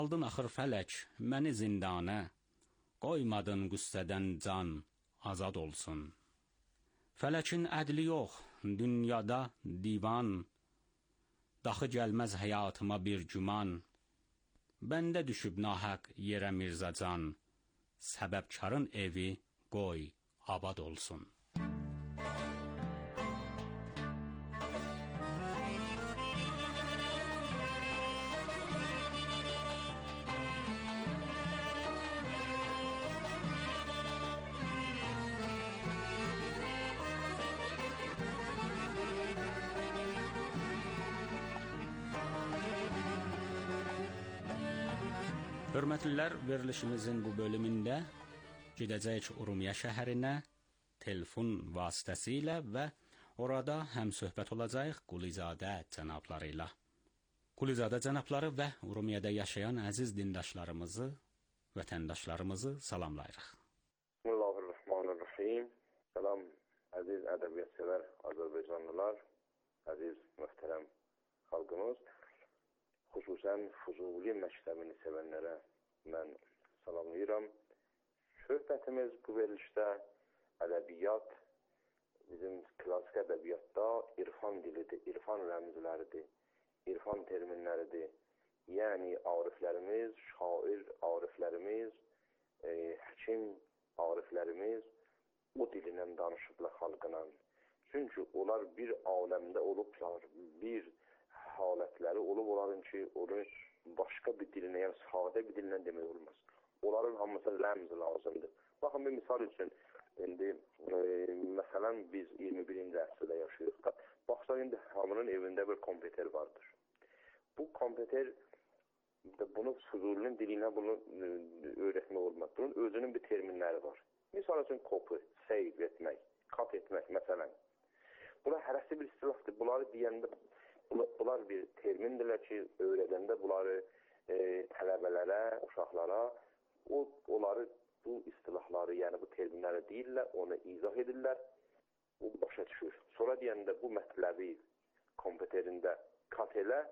Aldın axır fələk məni zindana, qoymadın qüssədən can azad olsun. Fələkin ədli yox, dünyada divan, daxı gəlməz həyatıma bir güman. Bəndə düşüb nahaq yerə Mirzacan, səbəbkarın evi qoy abad olsun. Hörmətlilər, verilişimizin bu bölümündə gedəcəyik Urmiya şəhərinə telefon vasitəsilə və orada həm söhbət olacaq Qulizadə cənabları ilə. Qulizadə cənabları və Urmiyədə yaşayan əziz dindaşlarımızı, vətəndaşlarımızı salamlayırıq. Bismillahirrahmanirrahim. Salam əziz ədəbiyyatçılar, Azərbaycanlılar, əziz möhtərəm xalqımız. Xüsusən Füzuli məktəbini sevənlərə mən salamlayıram. Söhbətimiz bu verilişdə ədəbiyyat, bizim klasik ədəbiyyatda irfan dilidir, irfan rəmzləridir, irfan terminləridir. Yəni ariflərimiz, şair ariflərimiz, həkim ariflərimiz o dilindən danışıblar xalqına. Çünki onlar bir aləmdə olublar, bir halətləri olub onların ki, onu başqa bir dilinə, yəni sadə bir dilinə demək olmaz. Onların hamısı rəmz lazımdır. Baxın, bir misal üçün, indi məsələn biz 21-ci əsrdə yaşayırıq. Baxsaq, indi hamının evində bir kompüter vardır. Bu kompüter, bunu Füzulinin dilinə bunu öyrətmək olmaz. Bunun özünün bir terminləri var. Misal üçün, copy, save etmək, cut etmək, məsələn. Bunlar hərəsi bir istilahdır. Bunları deyəndə bunlar bir termindirlər ki, öyrədəndə bunları tələbələrə, uşaqlara, onları bu istilahları, yəni bu terminləri deyirlər, onu izah edirlər, o başa düşür. Sonra deyəndə bu mətləbi kompüterində kat elə,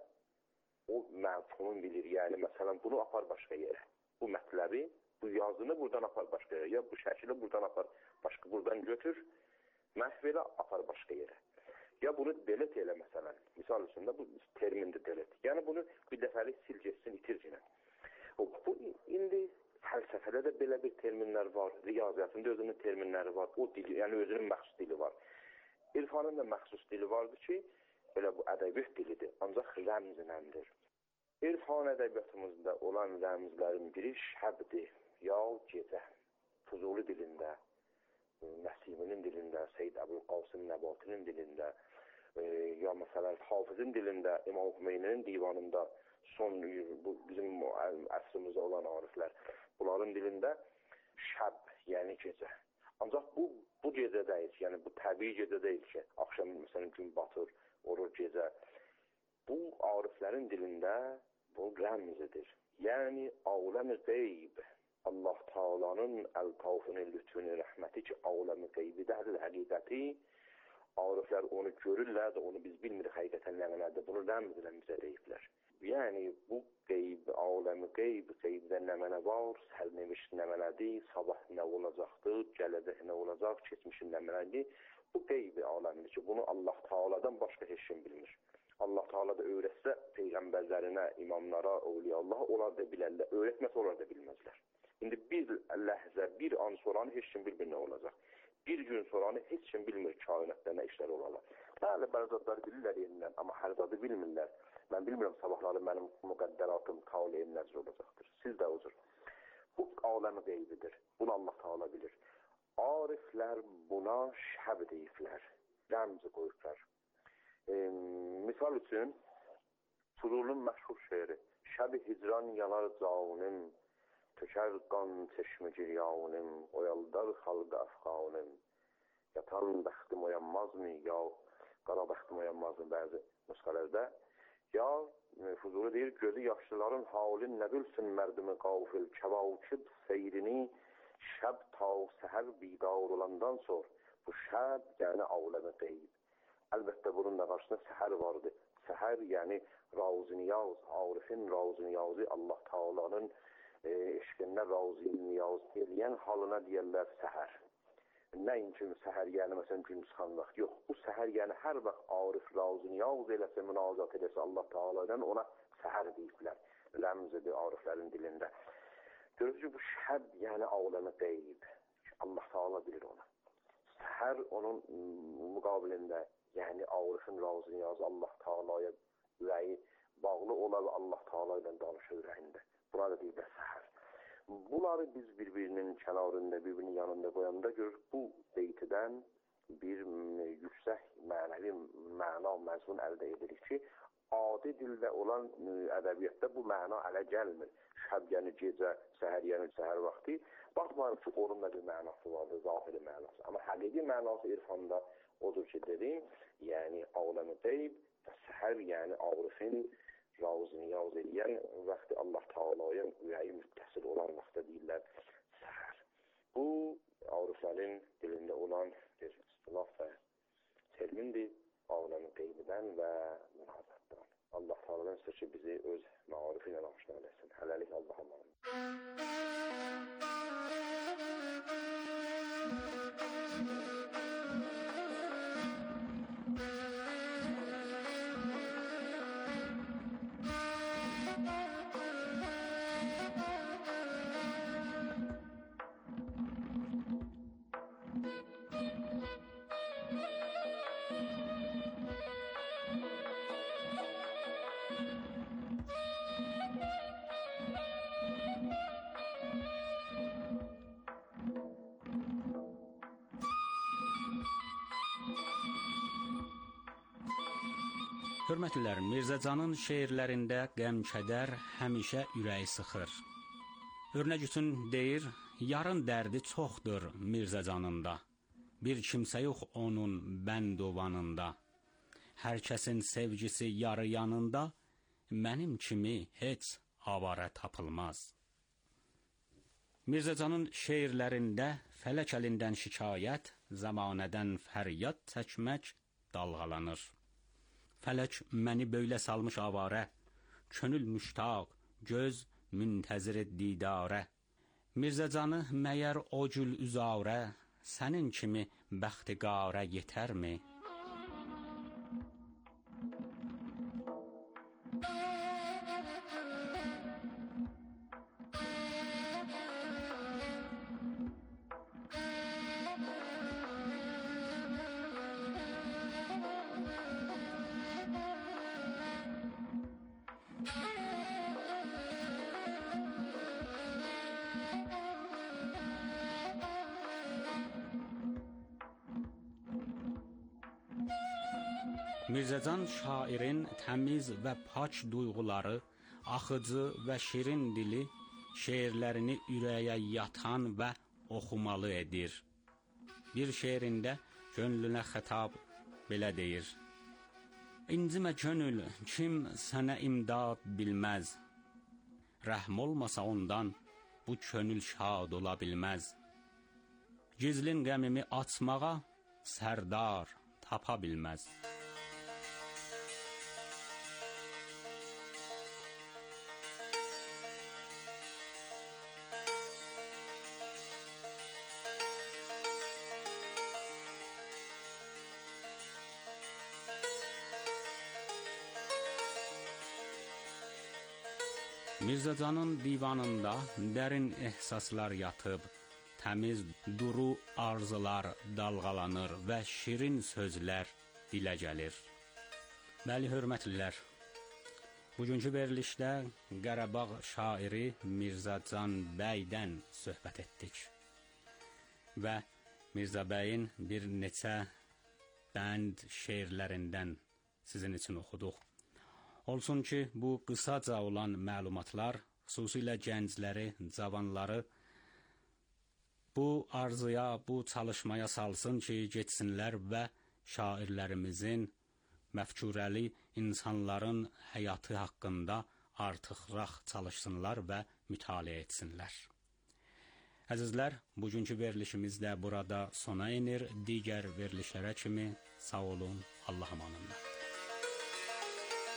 o məfhumun bilir, yəni məsələn bunu apar başqa yerə. Bu mətləbi, bu yazını buradan apar başqa yerə, ya bu şəkili buradan apar, buradan götür, məhv elə, apar başqa yerə. Ya bunu delete elə məsələn. Misal üstündə bu termindir delete. Yəni bunu bir dəfəlik sil geçsin, itircinə. Bu indi fəlsəfədə də belə bir terminlər var. Riyaziyyatında özünün terminləri var. O dili, yəni özünün məxsus dili var. İrfanın da məxsus dili vardır ki, belə bu ədəbiyyat dilidir. Ancaq rəmzinəndir. İrfan ədəbiyyatımızda olan rəmzlərin biri şəbdir, ya gecə. Füzuli dilində, Nəsiminin dilində, Seyyid Əbülqasım Nəbatinin dilində, ya məsələn Hafizin dilində, İmam Hümeyninin divanında, son bu bizim əsrimizdə olan ariflər, bunların dilində şəb, yəni gecə. Ancaq bu gecə deyil, yəni bu təbii gecə deyil ki, axşam məsələn gün batır, olur gecə. Bu ariflərin dilində bu rəmzidir. Yəni aləm-i qeyb. Allah Taala'nın əltafının, lütfünün, rəhməti ki, aləmi qeybidir, həqiqəti. Ariflər onu görürlər də, onu biz bilmirik həqiqətən nə mənədir. Bunu rəmzlə bizə deyiblər. Yəni, bu qeyb, aləmi qeyb, qeybdə nə mənə var, sərnəviş nə mənədir, sabah nə olacaqdır, gələcək nə olacaq, keçmişin nə mənədir. Bu qeyb aləmidir ki, bunu Allah Taala'dan başqa heç kim bilmir. Allah Taala da öyrətsə peyğəmbərlərinə, imamlara, əvliyaullah, onlar da bilərlər. Öyrətməsə onlar da bilməzlər. İndi bir ləhzə, bir an soranı heç kim bilmir nə olacaq. Bir gün soranı heç kim bilmir kainatda nə işlər olarlar. Bəli, bərzadları bilirlər yerindən, amma hər zadı bilmirlər. Mən bilmirəm sabahları mənim müqəddəratım taliyin nəzr olacaqdır. Siz də uzur. Bu aləmi qeybidir. Bunu Allah Taala bilir. Ariflər buna şəb deyiblər. Rəmzi qoyublar. Misal üçün, Füzulinin məşhur şeiri. Şəb-i hicran yanar canım, tökər qan çeşmi giryanım, oyaldar xalqa əfqanım. Yatan bəxtim oyanmazmı, ya qara bəxtim oyanmazmı bəzi nüsxələrdə. Ya Füzuli deyir, gözü yaşlıların halin nə bilsin mərdimi qafil, kəvakib seyrini şəb ta səhər bidar olandan sonra bu şəb yəni aləmi qeyb. Əlbəttə bunun da qarşısında səhər vardı. səhər, yəni razı-niyaz, Arifin razı-niyazı, Allah Taala'nın eşqindən razı-niyaz eləyən halına deyirlər səhər. Nəinki səhər, yəni məsələn gün çıxan vaxt, yox. Bu səhər, yəni hər vaxt Arif razı-niyaz eləsə, münacat eləsə Allah Taala'dan ona səhər deyiblər. Ləmzidir Ariflərin dilində. Görürüz ki, bu şəhər, yəni aləmə qeyb. Allah Taala bilir onu. Səhər onun müqabilində, yəni Arifin razı-niyazı Allah Taala'ya ürəyi bağlı ola və Allah Taala ilə danışır ürəyində. Buna da deyirlər səhər. Bunları biz bir-birinin kənarında, bir-birinin yanında qoyanda görürük, bu beytidən bir yüksək mənəvi məna, məzmun əldə edirik ki, adi dildə olan ədəbiyyatda bu məna ələ gəlmir. Şəb yəni gecə, səhər yəni səhər vaxtı. Baxmayın ki, onun da bir mənası vardır, zahiri mənası. Amma həqiqi mənası irfanda odur ki, dedim, yəni aləmi qeyb və səhər, yəni Arifin razı-niyaz eləyən vaxtı Allah Taala'ya ürəyi müttəsil olan vaxtda deyirlər səhər. Bu, Ariflərin dilində olan bir istilah və termindir, aləmi qeybidən və münazatdan. Allah Taala'dan istəyir ki, bizi öz marifi ilə aşina eləsin. Hələlik Allah'a emanet. Hörmətliler, Mirzə Canın şeirlərində qəm-kədər həmişə ürəyi sıxır. Örnək üçün deyir, yarın dərdi çoxdur Mirzə Canında. Bir kimsə yox onun bəndovanında. Hər kəsin sevgisi yarı yanında, mənim kimi heç avara tapılmaz. Mirzə Canın şeirlərində fələk əlindən şikayət, zamanədən fəryad çəkmək dalğalanır. Fələk məni böylə salmış avarə, könül müştaq, göz müntəzir didarə. Mirzə Canı məyər o cül üzarə, sənin kimi bəxtiqarə yetərmi? Mirzə Can şairin təmiz və pak duyğuları, axıcı və şirin dili şeirlərini ürəyə yatan və oxumalı edir. Bir şeirində könlünə xətab belə deyir: İncimə könül, kim sənə imdad bilməz, rəhm olmasa ondan bu könül şad ola bilməz. Gizlin qəmimi açmağa sərdar tapa bilməz. Mirzə Canın divanında dərin ehsaslar yatıb, təmiz duru arzular dalğalanır və şirin sözlər dilə gəlir. Bəli, hörmətlilər, bugünkü verilişdə Qarabağ şairi Mirzə Can bəydən söhbət etdik və Mirzə bəyin bir neçə bənd şeirlərindən sizin üçün oxuduq. Olsun ki, bu qısaca olan məlumatlar xüsusilə gəncləri, cavanları bu arzuya, bu çalışmaya salsın ki, getsinlər və şairlərimizin, məfkurəli insanların həyatı haqqında artıqraq çalışsınlar və mütaliə etsinlər. Əzizlər, bugünkü verilişimiz də burada sona inir. Digər verilişlərə kimi sağ olun, Allah'a əmanət.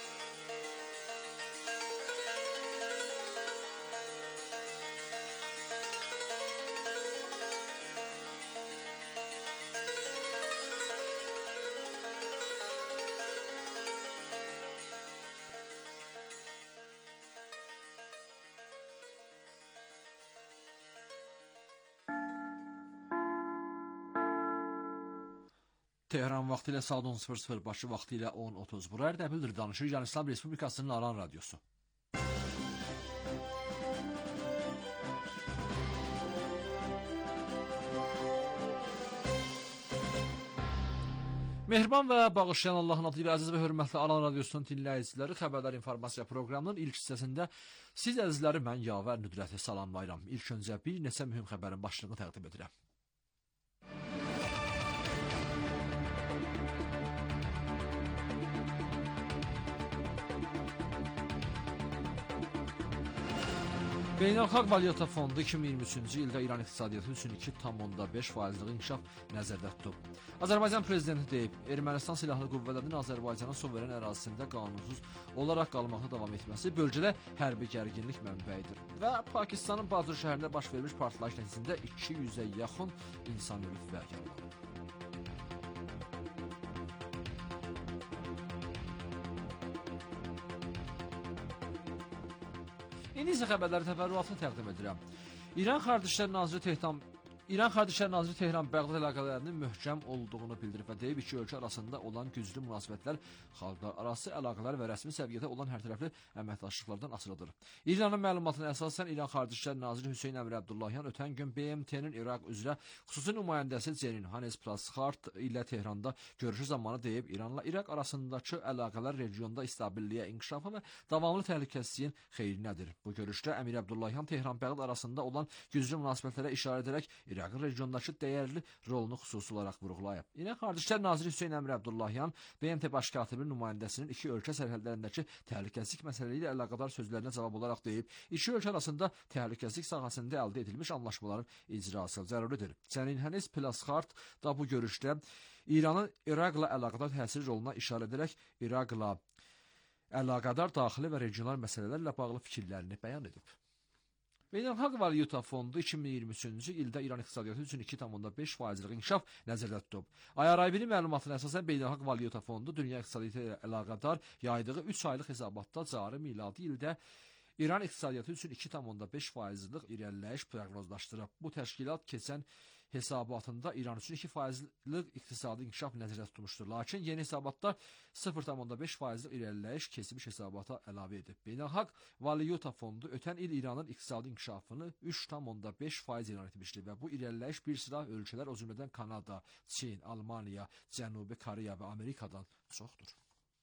Tehran vaxtı ilə saat 10:00, Bakı vaxtı ilə 10:30. Bura Ərdəbildir danışır İran İslam Respublikasının Aran radiosu. Mehriban və bağışlayan Allahın adı ilə əziz və hörmətli Aran radiosunun dinləyiciləri, xəbərlər informasiya proqramının ilk hissəsində siz əzizləri mən Yavər Nüdrəti salamlayıram. İlk öncə bir neçə mühüm xəbərin başlığını təqdim edirəm. Beynəlxalq Valyuta Fondu 2023-cü ildə İran iqtisadiyyatı üçün 2,5%-lik inkişaf nəzərdə tutub. Azərbaycan prezidenti deyib, Ermənistan silahlı qüvvələrinin Azərbaycanın suveren ərazisində qanunsuz olaraq qalmaqda davam etməsi bölgədə hərbi gərginlik mənbəyidir. Və Pakistanın Badur şəhərində baş vermiş partlayış nəticəsində 200-ə yaxın insan ölüb və yaralanıb. İndi isə xəbərləri təfərrüatını təqdim edirəm. İran Xarici İşlər Naziri Tehran Bəğdad əlaqələrinin möhkəm olduğunu bildirib və deyib, iki ölkə arasında olan güclü münasibətlər xalqlar arası əlaqələr və rəsmi səviyyədə olan hərtərəfli əməkdaşlıqlardan asılıdır. İranın məlumatına əsasən İran Xarici İşlər Naziri Hüseyn Əmir Abdullahian ötən gün BMT-nin İraq üzrə xüsusi nümayəndəsi Cerin Hannes Plasxart ilə Tehranda görüşü zamanı deyib, İranla İraq arasındakı əlaqələr regionda stabilliyə, inkişafa və davamlı təhlükəsizliyin xeyrinədir. Bu görüşdə Əmir Abdullahian Tehran-Bəğdad arasında olan güclü münasibətlərə işarə edərək İraqın regiondakı dəyərli rolunu xüsusi olaraq vurğulayıb. İran Xarici İşlər Naziri Hüseyn Əmir Abdullahian BMT baş katibinin nümayəndəsinin iki ölkə sərhədlərindəki təhlükəsizlik məsələləri ilə əlaqədar sözlərinə cavab olaraq deyib, iki ölkə arasında təhlükəsizlik sahəsində əldə edilmiş anlaşmaların icrası zəruridir. Cerin Hannes Plasxart da bu görüşdə İranın İraqla əlaqədar təsir roluna işarə edərək İraqla əlaqədar daxili və regional məsələlərlə bağlı fikirlərini bəyan edib. Beynəlxalq Valyuta Fondu 2023-cü ildə İran iqtisadiyyatı üçün 2,5%-lik inkişaf nəzərdə tutub. IRIB-nin məlumatına əsasən Beynəlxalq Valyuta Fondu dünya iqtisadiyyatı ilə əlaqədar yaydığı 3 aylıq hesabatda cari miladi ildə İran iqtisadiyyatı üçün 2,5%-lik irəliləyiş proqnozlaşdırıb. Bu təşkilat keçən hesabatında İran üçün 2%-lik iqtisadi inkişaf nəzərdə tutmuşdur. Lakin yeni hesabatda 0,5%-lik irəliləyiş keçmiş hesabata əlavə edib. Beynəlxalq Valyuta Fondu ötən il İranın iqtisadi inkişafını 3,5% elan etmişdi və bu irəliləyiş bir sıra ölkələr, o cümlədən Kanada, Çin, Almaniya, Cənubi Koreya və Amerikadan çoxdur.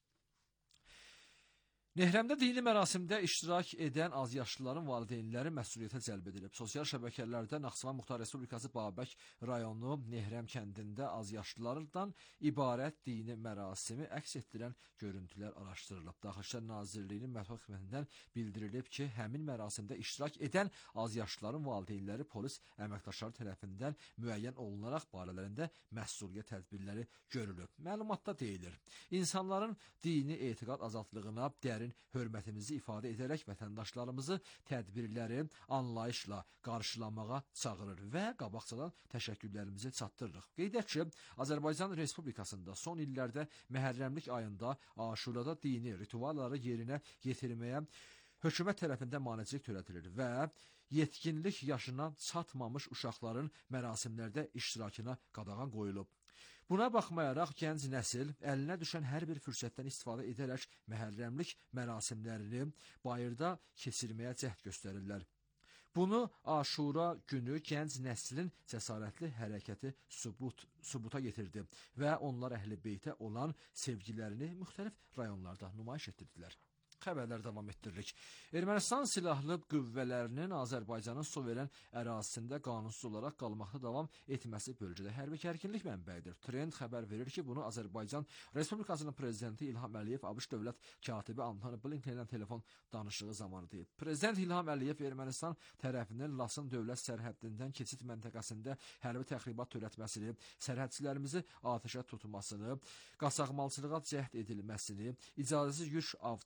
Nehrəmdə dini mərasimdə iştirak edən azyaşlıların valideynləri məsuliyyətə cəlb edilib. Sosial şəbəkələrdə Naxçıvan Muxtar Respublikası Babək rayonu Nehrəm kəndində azyaşlılardan ibarət dini mərasimi əks etdirən görüntülər araşdırılıb. Daxili İşlər Nazirliyinin mətbuat xidmətindən bildirilib ki, həmin mərasimdə iştirak edən azyaşlıların valideynləri polis əməkdaşları tərəfindən müəyyən olunaraq barələrində məsuliyyət tədbirləri görülüb. Məlumatda deyilir, insanların dini etiqad azadlığına dərin hörmətimizi ifadə edərək vətəndaşlarımızı tədbirləri anlayışla qarşılamağa çağırır və qabaqcadan təşəkkürlərimizi çatdırırıq. Qeyd edək ki, Azərbaycan Respublikasında son illərdə Məhərrəmlik ayında Aşurada dini ritualları yerinə yetirməyə hökumət tərəfindən maneçilik törədilir və yetkinlik yaşına çatmamış uşaqların mərasimlərdə iştirakına qadağan qoyulub. Buna baxmayaraq gənc nəsil əlinə düşən hər bir fürsətdən istifadə edərək məhərrəmlik mərasimlərini bayırda keçirməyə cəhd göstərirlər. Bunu Aşura günü gənc nəslin cəsarətli hərəkəti sübuta yetirdi və onlar Əhl-i Beytə olan sevgilərini müxtəlif rayonlarda nümayiş etdirdilər. Xəbərlər davam etdiririk. Ermənistan silahlı qüvvələrinin Azərbaycanın suveren ərazisində qanunsuz olaraq qalmaqda davam etməsi bölgədə hərbi gərginlik mənbəyidir. Trend xəbər verir ki, bunu Azərbaycan Respublikasının prezidenti İlham Əliyev ABŞ dövlət katibi Antony Blinken ilə telefon danışığı zamanı deyib. Prezident İlham Əliyev Ermənistan tərəfinin Lasın dövlət sərhəddindən keçid məntəqəsində hərbi təxribat törətməsini, sərhədçilərimizi atəşə tutmasını, qaçaqmalçılığa cəhd edilməsini, icazəsiz yük avtomobil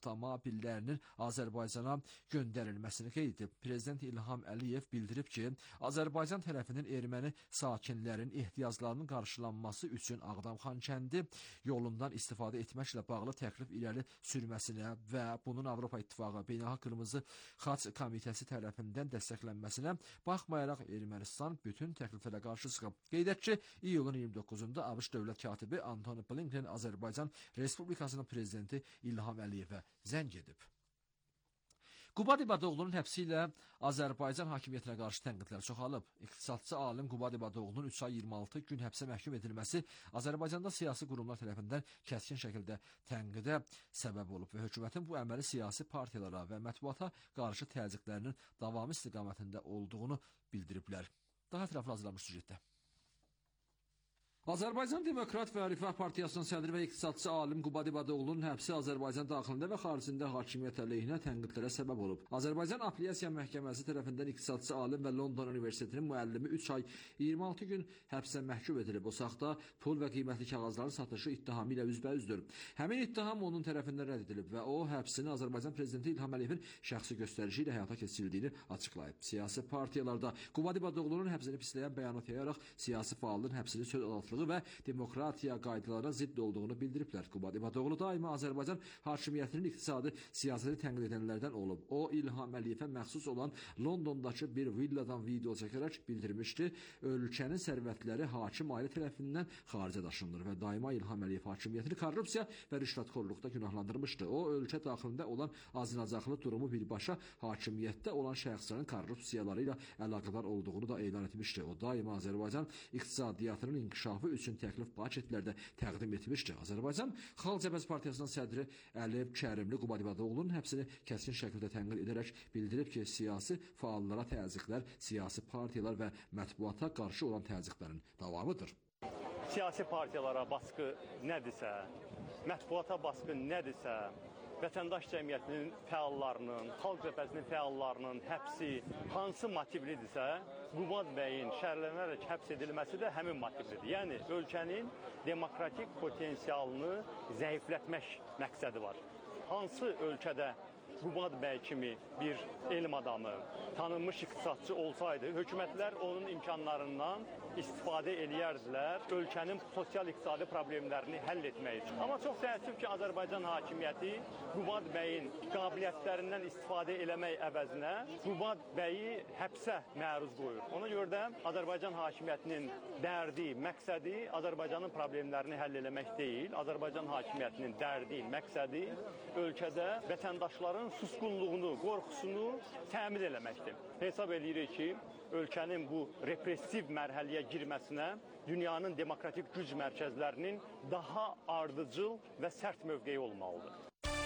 avtomobillərinin Azərbaycana göndərilməsini qeyd edib. Prezident İlham Əliyev bildirib ki, Azərbaycan tərəfinin erməni sakinlərin ehtiyaclarının qarşılanması üçün Ağdam-Xankəndi yolundan istifadə etməklə bağlı təklif irəli sürməsinə və bunun Avropa İttifaqı Beynəlxalq Qırmızı Xaç Komitəsi tərəfindən dəstəklənməsinə baxmayaraq Ermənistan bütün təkliflərə qarşı çıxıb. Qeyd et ki, iyulun 29-da ABŞ dövlət katibi Antony Blinken Azərbaycan Respublikasının prezidenti İlham Əliyevə zəng edib. Qubad İbadoğlu'nun həbsi ilə Azərbaycan hakimiyyətinə qarşı tənqidlər çoxalıb. İqtisadçı alim Qubad İbadoğlu'nun 3 ay 26 gün həbsə məhkum edilməsi Azərbaycanda siyasi qurumlar tərəfindən kəskin şəkildə tənqidə səbəb olub və hökumətin bu əməli siyasi partiyalara və mətbuata qarşı təzyiqlərinin davamı istiqamətində olduğunu bildiriblər. Daha ətraflı hazırlanmış süjetdə. Azərbaycan Demokrat və Rifah Partiyasının sədri və iqtisadçı alim Qubad İbadoğlu'nun həbsi Azərbaycan daxilində və xaricində hakimiyyət əleyhinə tənqidlərə səbəb olub. Azərbaycan Apellyasiya Məhkəməsi tərəfindən iqtisadçı alim və London Universitetinin müəllimi 3 ay 26 gün həbsə məhkum edilib. O saxta pul və qiymətli kağızların satışı ittihamı ilə üzbəüzdür. Həmin ittiham onun tərəfindən rədd edilib və o həbsini Azərbaycan prezidenti İlham Əliyevin şəxsi göstərişi ilə həyata keçirildiyini açıqlayıb. Siyasi partiyalarda Qubad İbadoğlu'nun həbsini pisləyən bəyanat yayaraq siyasi fəalın həbsini söz adaltlığı və demokratiya qaydalarına zidd olduğunu bildiriblər. Qubad İbadoğlu daima Azərbaycan hakimiyyətinin iqtisadi siyasəti tənqid edənlərdən olub. O, İlham Əliyevə məxsus olan Londondakı bir villadan video çəkərək bildirmişdi, ölkənin sərvətləri hakim ailə tərəfindən xaricə daşınır və daima İlham Əliyev hakimiyyətini korrupsiya və rüşvətxorluqda günahlandırmışdı. O, ölkə daxilində olan azınacaqlı durumu birbaşa hakimiyyətdə olan şəxslərin korrupsiyaları ilə əlaqədar olduğunu da elan etmişdi. O, daima Azərbaycan iqtisadiyyatının inkişafı üçün təklif paketlərdə təqdim etmişdi. Azərbaycan Xalq Cəbhəsi Partiyasının sədri Əliyev Kərimli Qubad İbadoğlu'nun həbsini kəskin şəkildə tənqid edərək bildirib ki, siyasi fəallara təzyiqlər siyasi partiyalar və mətbuata qarşı olan təzyiqlərin davamıdır. Siyasi partiyalara baskı nədirsə, mətbuata baskı nədirsə, vətəndaş cəmiyyətinin fəallarının, Xalq Cəbhəsinin fəallarının həbsi hansı motivlidirsə, Qubad bəyin şərlənərək həbs edilməsi də həmin motivlidir. Yəni, ölkənin demokratik potensialını zəiflətmək məqsədi var. Hansı ölkədə Qubad bəy kimi bir elm adamı, tanınmış iqtisadçı olsaydı, hökumətlər onun imkanlarından istifadə eləyərdilər ölkənin sosial-iqtisadi problemlərini həll etmək üçün. Amma çox təəssüf ki, Azərbaycan hakimiyyəti Qubad bəyin qabiliyyətlərindən istifadə eləmək əvəzinə Qubad bəyi həbsə məruz qoyur. Ona görə də Azərbaycan hakimiyyətinin dərdi, məqsədi Azərbaycanın problemlərini həll eləmək deyil. Azərbaycan hakimiyyətinin dərdi, məqsədi ölkədə vətəndaşların susqunluğunu, qorxusunu təmin eləməkdir. Hesab edirik ki, ölkənin bu repressiv mərhələyə girməsinə dünyanın demokratik güc mərkəzlərinin daha ardıcıl və sərt mövqeyi olmalıdır.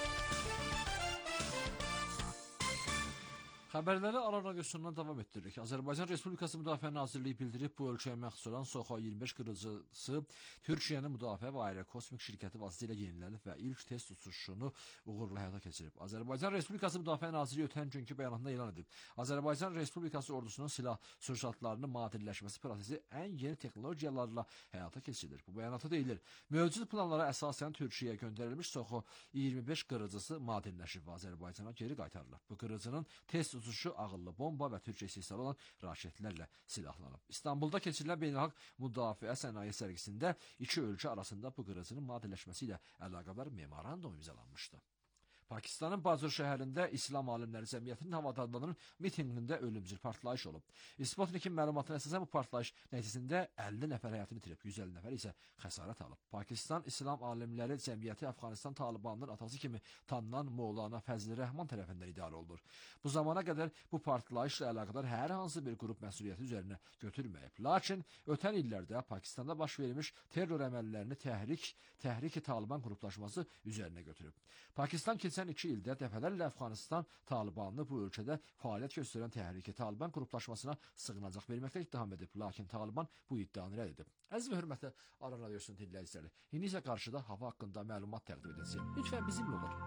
Xəbərləri Aran radiosundan davam etdiririk. Azərbaycan Respublikası Müdafiə Nazirliyi bildirib, bu ölkəyə məxsus olan Soxo 25 qırıcısı Türkiyənin müdafiə və aerokosmik şirkəti vasitəsilə yenilənib və ilk test uçuşunu uğurla həyata keçirib. Azərbaycan Respublikası Müdafiə Nazirliyi ötən günkü bəyanatında elan edib. Azərbaycan Respublikası ordusunun silah sursatlarının madenləşməsi prosesi ən yeni texnologiyalarla həyata keçirilir. Bu bəyanatda deyilir, mövcud planlara əsasən Türkiyəyə göndərilmiş Soxo 25 qırıcısı madenləşib və Azərbaycana geri qaytarılıb. Bu qırıcının test uçuşu ağıllı bomba və Türkiyə istehsalı olan raketlərlə silahlanıb. İstanbulda keçirilən beynəlxalq müdafiə sənaye sərgisində iki ölkə arasında bu qırıcının madenləşməsi ilə əlaqədar memorandum imzalanmışdı. Pakistanın Bacur şəhərində İslam Alimləri Cəmiyyətinin havadarlarının mitinqində ölümcül partlayış olub. Sputnikin məlumatına əsasən bu partlayış nəticəsində 50 nəfər həyatını itirib, 150 nəfər isə xəsarət alıb. Pakistan İslam Alimləri Cəmiyyəti Əfqanistan Talibanının atası kimi tanınan Mövlana Fəzli Rəhman tərəfindən idarə olunur. Bu zamana qədər bu partlayışla əlaqədar hər hansı bir qrup məsuliyyəti üzərinə götürməyib. Lakin ötən illərdə Pakistanda baş vermiş terror əməllərini Təhrik-i Taliban qruplaşması üzərinə götürüb. Pakistan keçən 2 ildə dəfələrlə Əfqanistan Talibanını bu ölkədə fəaliyyət göstərən Təhrik-i Taliban qruplaşmasına sığınacaq verməklə ittiham edib. Lakin Taliban bu iddianı rədd edib. Əziz və hörmətli Aran radiosunun dinləyiciləri, indi isə qarşıda hava haqqında məlumat təqdim edəcəyəm. Lütfən bizimlə olun.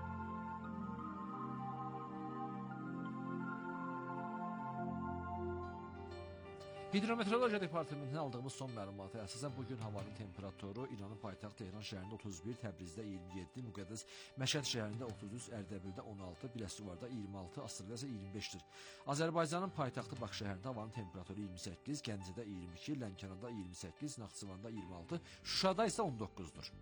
Hidrometeorologiya Departamentindən aldığımız son məlumata əsasən bugün havanın temperaturu İranın paytaxtı Tehran şəhərində 31, Təbrizdə 27, Müqəddəs Məşəd şəhərində 33, Ərdəbildə 16, Biləsuvarda 26, Astırada isə 25-dir. Azərbaycanın paytaxtı Bakı şəhərində havanın temperaturu 28, Gəncədə 22, Lənkəranda 28, Naxçıvanda 26, Şuşada isə 19-dur.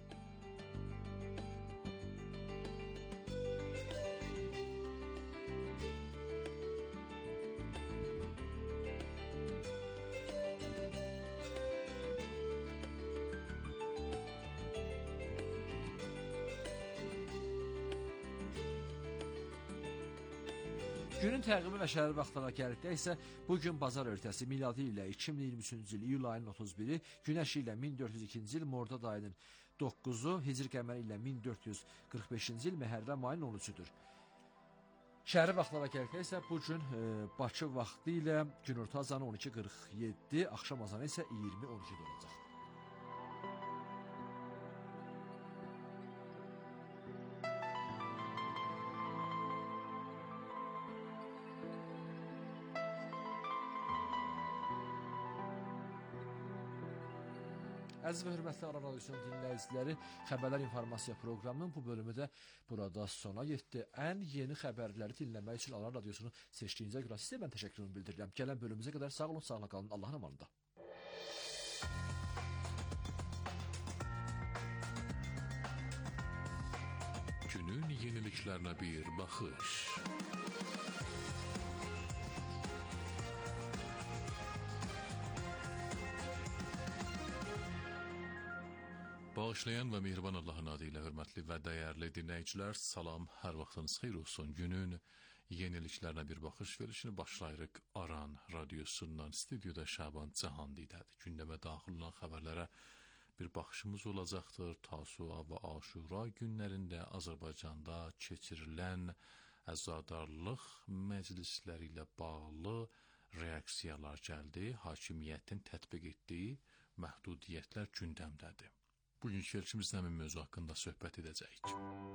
Günün təqvimi və şəhər vaxtlara gəldikdə isə bugün bazar ertəsi miladi ilə 2023-cü il iyul ayının 31-i, günəş ilə 1402-ci il Mordad ayının 9-u, Hicr qəməri ilə 1445-ci il Məhərrəm ayının 13-üdür. Şəhəri vaxtlara gəldikdə isə bugün Bakı vaxtı ilə günorta azanı 12:47, axşam azanı isə 20:12 olacaq. Əziz və hörmətli Aran Radiosunun dinləyiciləri, Xəbərlər İnformasiya proqramının bu bölümü də burada sona yetdi. Ən yeni xəbərləri dinləmək üçün Aran Radiosunu seçdiyinizə görə sizə mən təşəkkürümü bildirirəm. Gələn bölümümüzə qədər sağ olun, sağlıqla qalın. Allahın amanında. Günün yeniliklərinə bir baxış. Bağışlayan və mehriban Allahın adı ilə hörmətli və dəyərli dinləyicilər, salam, hər vaxtınız xeyir olsun. Günün yeniliklərinə bir baxış verilişini başlayırıq Aran Radiosundan. Studiyada Şaban Cahandidədir. Gündəmə daxil olan xəbərlərə bir baxışımız olacaqdır. Tasua və Aşura günlərində Azərbaycanda keçirilən əzadarlıq məclisləri ilə bağlı reaksiyalar gəldi. Hakimiyyətin tətbiq etdiyi məhdudiyyətlər gündəmdədir. Bugünkü verilişimizdə həmin mövzu haqqında söhbət edəcəyik.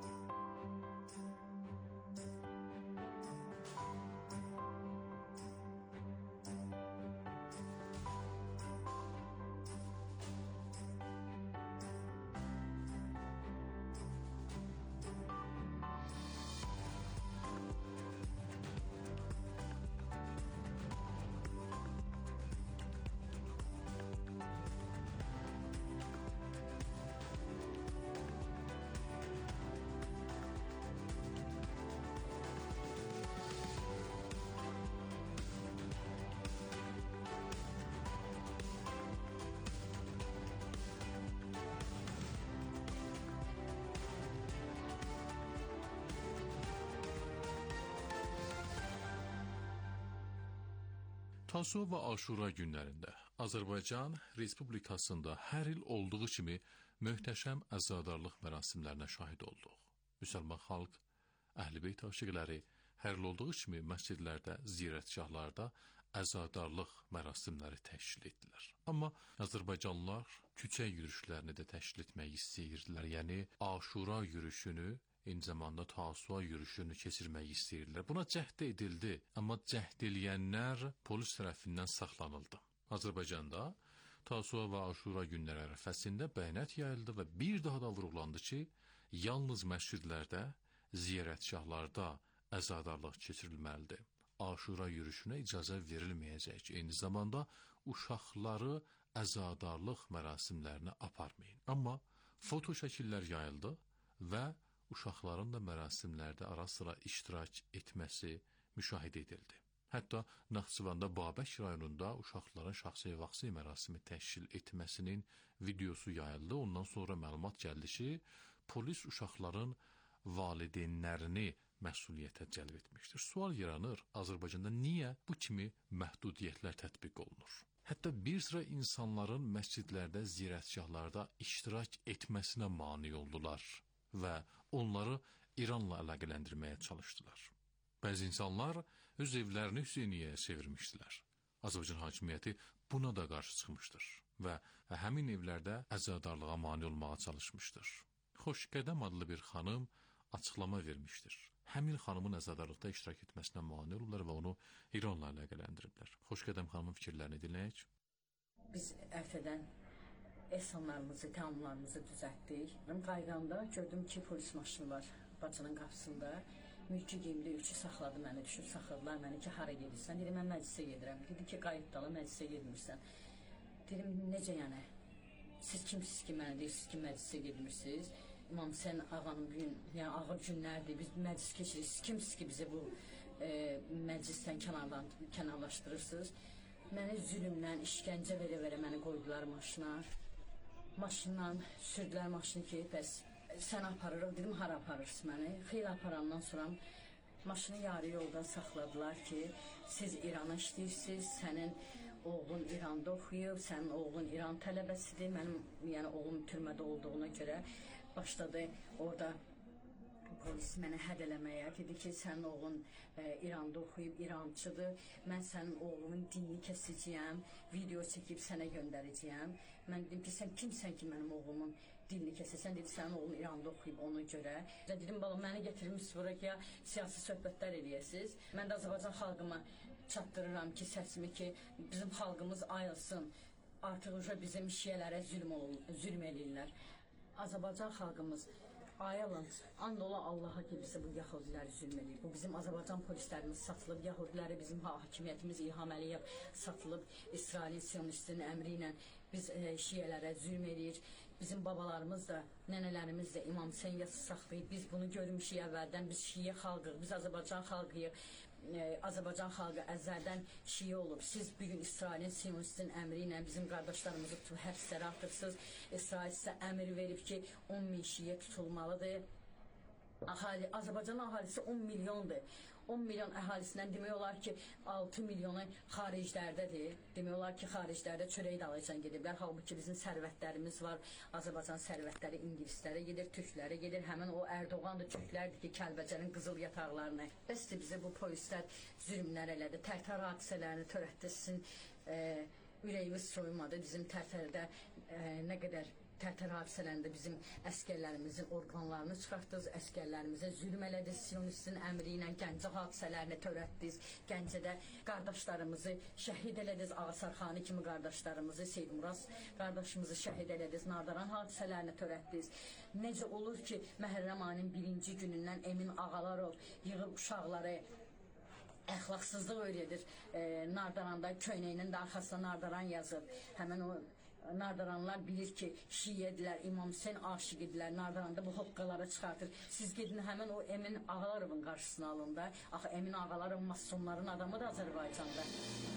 Tasua və Aşura günlərində Azərbaycan Respublikasında hər il olduğu kimi möhtəşəm əzadarlıq mərasimlərinə şahid olduq. Müsəlman xalq, Əhl-i-Beyt aşiqləri hər il olduğu kimi məscidlərdə, ziyarətgahlarda əzadarlıq mərasimləri təşkil etdilər. Amma Azərbaycanlılar küçə yürüşlərini də təşkil etmək istəyirdilər. Yəni Aşura yürüşünü, eyni zamanda Tasua yürüşünü keçirmək istəyirdilər. Buna cəhd edildi, amma cəhd eləyənlər polis tərəfindən saxlanıldı. Azərbaycanda Tasua və Aşura günləri ərəfəsində bəyanat yayıldı və bir daha da vurğulandı ki, yalnız məscidlərdə, ziyarətgahlarda əzadarlıq keçirilməlidir. Aşura yürüşünə icazə verilməyəcək. Eyni zamanda uşaqları əzadarlıq mərasimlərinə aparmayın. Amma foto şəkillər yayıldı və uşaqların da mərasimlərdə ara-sıra iştirak etməsi müşahidə edildi. Hətta Naxçıvanda Babək rayonunda uşaqların şəxsi vaxtı mərasimi təşkil etməsinin videosu yayıldı. Ondan sonra məlumat gəldi ki, polis uşaqların valideynlərini məsuliyyətə cəlb etmişdir. Sual yaranır, Azərbaycanda niyə bu kimi məhdudiyyətlər tətbiq olunur? Hətta bir sıra insanların məscidlərdə, ziyarətgahlarda iştirak etməsinə mane oldular və onları İranla əlaqələndirməyə çalışdılar. Bəzi insanlar öz evlərini Hüseyniyyəyə çevirmişdilər. Azərbaycan hakimiyyəti buna da qarşı çıxmışdır və həmin evlərdə əzadarlığa mane olmağa çalışmışdır. Xoşqədəm adlı bir xanım açıqlama vermişdir. həmin xanımın əzadarlıqda iştirak etməsinə mane olurlar və onu İranla əlaqələndiriblər. Xoşqədəm xanımın fikirlərini dinləyək. Biz ertədən ehsanlarımızı, təamlarımızı düzəltdik. Qayıdanda gördüm ki, polis maşını var bacının qapısında. Mülki geyimdə üçü saxladı məni, düşüb saxladılar məni ki, hara gedirsən? Dedim, mən məclisə gedirəm. Dedi ki, qayıt dala, məclisə gedmirsən. Dedim, necə yəni? Siz kimsiniz ki, mənə deyirsiniz ki, məclisə gedmirsiniz? İmam Hüseyn ağanın gün, yəni ağır günlərdir, biz məclis keçirik. Siz kimsiniz ki, bizi bu məclisdən kənarlaşdırırsınız? Məni zülümlə, işgəncə verə-verə məni qoydular maşına. Maşından sürdülər maşını ki, bəs sən aparırıq, dedim, hara aparırsın məni? Xeyli aparandan sonra maşını yarı yolda saxladılar ki, siz İrana işləyirsiniz, sənin oğlun İranda oxuyub, sənin oğlun İran tələbəsidir, mənim yəni oğlum türmədə olduğuna görə başladı orada polis mənə hədələməyə, dedi ki, sənin oğlun İranda oxuyub, İrançıdır, mən sənin oğlumun dinini kəsəcəyəm, video çəkib sənə göndərəcəyəm. Mən dedim ki, sən kimsən ki, mənim oğlumun dilini kəsəsən, dedi, sənin oğlun İranda oxuyub ona görə. Dedim, bala, məni gətirmişsiniz bura ki, ya siyasi söhbətlər eləyəsiniz. Mən də Azərbaycan xalqıma çatdırıram ki, səsimi ki, bizim xalqımız ayılsın, artıq bizim şiyələrə zülm eləyirlər. Azərbaycan xalqımız ayılın, and ola Allaha ki, bizə bu yahudiləri zülm edir. Bu bizim Azərbaycan polislərimiz satılıb, yahudiləri bizim hakimiyyətimiz İlham Əliyev satılıb, İsrailin sionistinin əmri ilə biz şiyələrə zülm edir. Bizim babalarımız da, nənələrimiz də İmam Hüseyn yası saxlayıb. Biz bunu görmüşük əvvəldən, biz şiyə xalqıyıq, biz Azərbaycan xalqıyıq. Azərbaycan xalqı əzəldən şiyə olub. Siz bugün İsrailin sionistin əmri ilə bizim qardaşlarımızı tutub həbslərə atırsınız. İsrail sizə əmr verib ki, 10 min şiyə tutulmalıdır. Azərbaycan əhalisi 10 milyondur. 10 milyon əhalisindən demək olar ki, 6 milyonu xariclərdədir. Demək olar ki, xariclərdə çörək dalıcan gediblər. Halbuki bizim sərvətlərimiz var. Azərbaycan sərvətləri ingilislərə gedir, türklərə gedir. Həmin o Erdoğan da türklərdir ki, Kəlbəcərin qızıl yataqlarını. Bəsdir bizə bu polislər zülmlər elədi. Tərtər hadisələrini törətdirsin. Ürəyimiz soyumadı. Bizim Tərtərdə nə qədər Tərtər hadisələrində bizim əskərlərimizin orqanlarını çıxartdınız, əskərlərimizə zülm elədiniz, sionistin əmri ilə Gəncə hadisələrini törətdiniz, Gəncədə qardaşlarımızı şəhid elədiniz, Ağasarxani kimi qardaşlarımızı, Seyd Muraz qardaşımızı şəhid elədiniz, Nardaran hadisələrini törətdiniz. Necə olur ki, Məhərrəm ayının 1-ci günündən Emin Ağalarov yığıb uşaqları əxlaqsızlıq öyrədir. Nardaranda köynəyinin də arxasına Nardaran yazıb. Həmin o Nardaranlar bilir ki, şiyyədilər, İmam Hüseyn aşiqidilər, Nardaranda bu hoqqaları çıxartır. Siz gedin həmin o Emin Ağalarovun qarşısına alın da. Axı Emin Ağalarov masonların adamı da Azərbaycanda.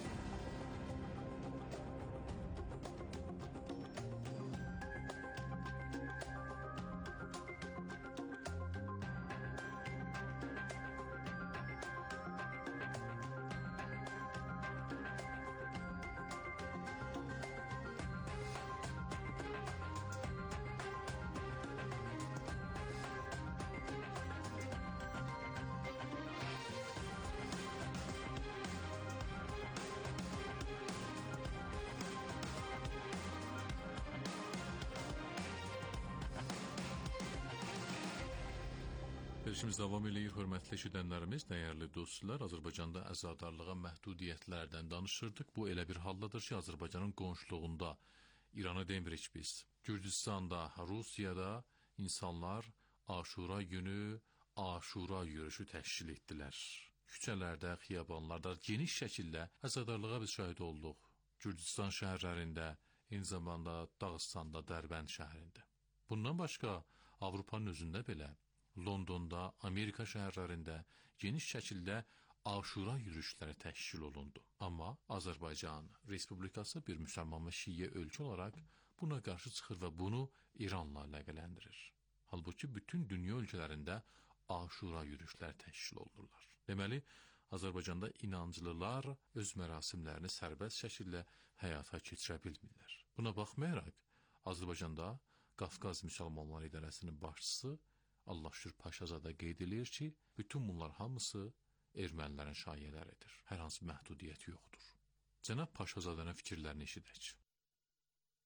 Verilişimiz davam eləyir, hörmətli eşidənlərimiz, dəyərli dostlar. Azərbaycanda əzadarlığa məhdudiyyətlərdən danışırdıq. Bu elə bir haldadır ki, Azərbaycanın qonşuluğunda, İranı demirik biz, Gürcüstanda, Rusiyada insanlar Aşura günü Aşura yürüyüşü təşkil etdilər. Küçələrdə, xiyabanlarda geniş şəkildə əzadarlığa biz şahid olduq. Gürcüstan şəhərlərində, eyni zamanda Dağıstanda, Dərbənd şəhərində. Bundan başqa Avropanın özündə belə Londonda, Amerika şəhərlərində geniş şəkildə Aşura yürüyüşləri təşkil olundu. Amma Azərbaycan Respublikası bir müsəlman və şiə ölkə olaraq buna qarşı çıxır və bunu İranla əlaqələndirir. Halbuki bütün dünya ölkələrində Aşura yürüyüşləri təşkil olunurlar. Deməli, Azərbaycanda inanclılar öz mərasimlərini sərbəst şəkildə həyata keçirə bilmirlər. Buna baxmayaraq, Azərbaycanda Qafqaz Müsəlmanlar İdarəsinin başçısı Allah şükür Paşazada qeyd edir ki, bütün bunlar hamısı ermənilərin şayələridir. Hər hansı məhdudiyyəti yoxdur. Cənab Paşazadənin fikirlərini eşidək.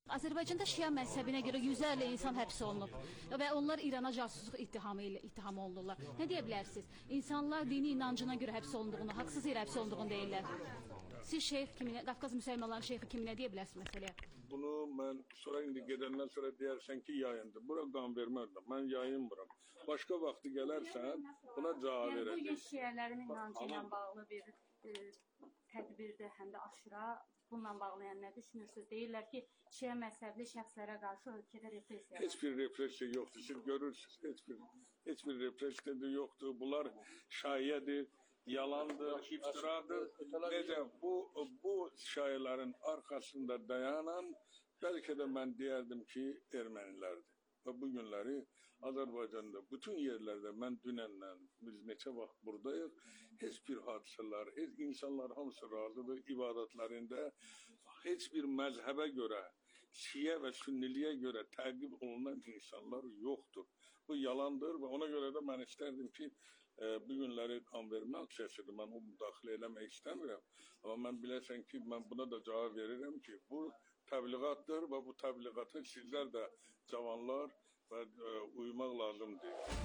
Azərbaycanda Şia məzhəbinə görə yüzlərlə insan həbs olunub və onlar İrana casusluq ittiham olunurlar. Nə deyə bilərsiniz? İnsanlar dini inancına görə həbs olunduğunu, haqsız yerə həbs olunduğunu deyirlər. Siz şeyx kiminə, Qafqaz müsəlmanların şeyxi kiminə deyə bilərsiniz məsələyə? Bunu mən sonra indi gedəndən sonra deyərsən ki, yayındır. Bura qan vermərdim. Mən yayınmıram. Başqa vaxtı gələrsən, buna cavab verəcək. Bu gün şiələrin inancı ilə bağlı bir tədbirdə, həm də aşura bununla bağlayan nə düşünürsünüz? Deyirlər ki, şiə məzhəbli şəxslərə qarşı ölkədə repressiya var. Heç bir repressiya yoxdur. Siz görürsünüz, heç bir repressiya da yoxdur. Bunlar şayiədir, yalandır, iftiradır. Necə bu şayiələrin arxasında dayanan bəlkə də mən deyərdim ki, ermənilərdir. Və bu günləri Azərbaycanda bütün yerlərdə mən dünənlə biz neçə vaxt buradayıq. Heç bir hadisələr, insanlar hamısı razıdır ibadətlərində. Heç bir məzhəbə görə, şiə və sünniliyə görə təqib olunan insanlar yoxdur. Bu yalandır və ona görə də mən istərdim ki, bu günləri qan vermə aksiyasıdır. Mən o müdaxilə eləmək istəmirəm. Amma mən biləsən ki, mən buna da cavab verirəm ki, bu təbliğatdır və bu təbliğata sizlər də cavanlar və uymaq lazımdır.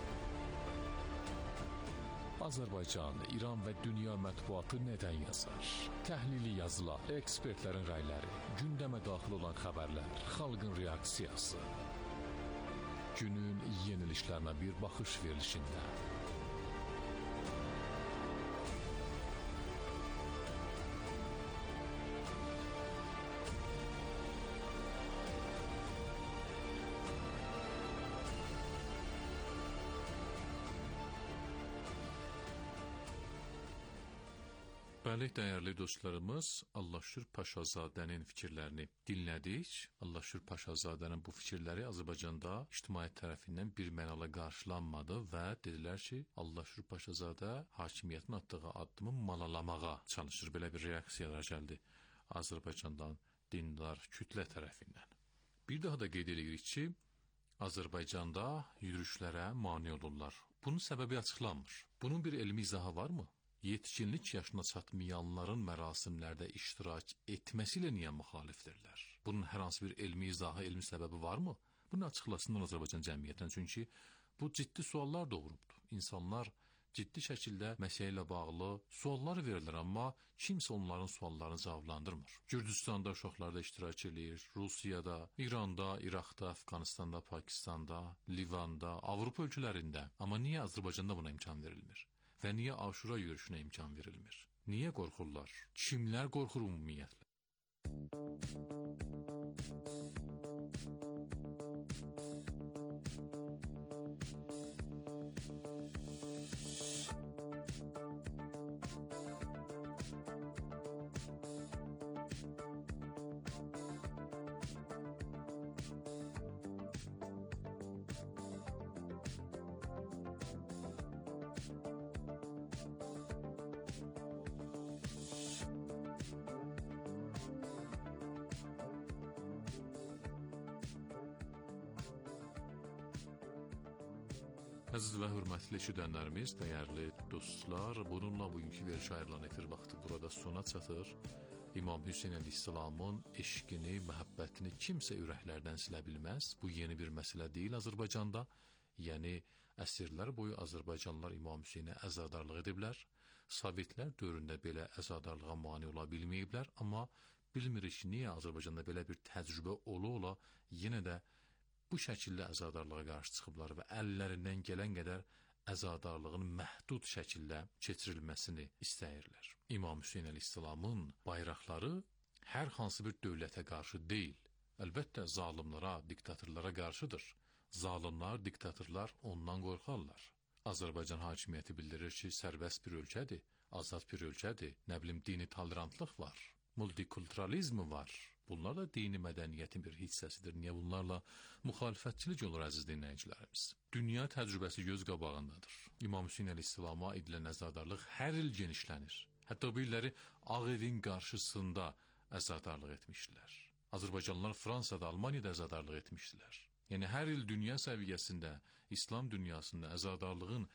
Azərbaycan, İran və dünya mətbuatı nədən yazar? Təhlili yazılar, ekspertlərin rəyləri, gündəmə daxil olan xəbərlər, xalqın reaksiyası. Günün yenilişlərinə bir baxış verilişində. Bəli, dəyərli dostlarımız, Allahşükür Paşazadənin fikirlərini dinlədik. Allahşükür Paşazadənin bu fikirləri Azərbaycanda ictimaiyyət tərəfindən bir mənala qarşılanmadı və dedilər ki, Allahşükür Paşazadə hakimiyyətin atdığı addımı malalamağa çalışır. Belə bir reaksiyalar gəldi Azərbaycandan dindar kütlə tərəfindən. Bir daha da qeyd edirik ki, Azərbaycanda yürüşlərə mane olurlar. Bunun səbəbi açıqlanmır. Bunun bir elmi izahı varmı? Yetkinlik yaşına çatmayanların mərasimlərdə iştirak etməsilə niyə müxalifdirlər? Bunun hər hansı bir elmi izahı, elmi səbəbi varmı? Bunu açıqlasınlar Azərbaycan cəmiyyətinə, çünki bu ciddi suallar doğurubdur. İnsanlar ciddi şəkildə məsələ ilə bağlı suallar verirlər, amma kimsə onların suallarını cavablandırmır. Gürcüstanda uşaqlar da iştirak edir, Rusiyada, İranda, İraqda, Əfqanistanda, Pakistanda, Livanda, Avropa ölkələrində. Amma niyə Azərbaycanda buna imkan verilmir? Və niyə Aşura yürüyüşünə imkan verilmir? Niyə qorxurlar? Kimlər qorxur ümumiyyətlə? Əziz və hörmətli eşidənlərimiz, dəyərli dostlar, bununla bugünkü veriş ayrılan efir vaxtı burada sona çatır. İmam Hüseyn əleyhissalamın eşqini, məhəbbətini kimsə ürəklərdən silə bilməz. Bu yeni bir məsələ deyil Azərbaycanda. Yəni, əsrlər boyu Azərbaycanlılar İmam Hüseynə əzadarlıq ediblər. Sovetlər dövründə belə əzadarlığa mane ola bilməyiblər. Amma bilmirik niyə Azərbaycanda belə bir təcrübə ola-ola yenə də bu şəkildə əzadarlığa qarşı çıxıblar və əllərindən gələn qədər əzadarlığın məhdud şəkildə keçirilməsini istəyirlər. İmam Hüseyn əleyhissalamın bayraqları hər hansı bir dövlətə qarşı deyil, əlbəttə zalimlara, diktatorlara qarşıdır. Zalimlar, diktatorlar ondan qorxarlar. Azərbaycan hakimiyyəti bildirir ki, sərbəst bir ölkədir, azad bir ölkədir, nə bilim dini tolerantlıq var, multikulturalizm var. Bunlar da dini mədəniyyətin bir hissəsidir. Niyə bunlarla müxalifətçilik olur, əziz dinləyicilərimiz? Dünya təcrübəsi göz qabağındadır. İmam Hüseyn əleyhissalama edilən əzadarlıq hər il genişlənir. Hətta bu illəri Ağ Evin qarşısında əzadarlıq etmişdilər. Azərbaycanlılar Fransada, Almaniyada əzadarlıq etmişdilər. Yəni hər il dünya səviyyəsində, İslam dünyasında əzadarlığın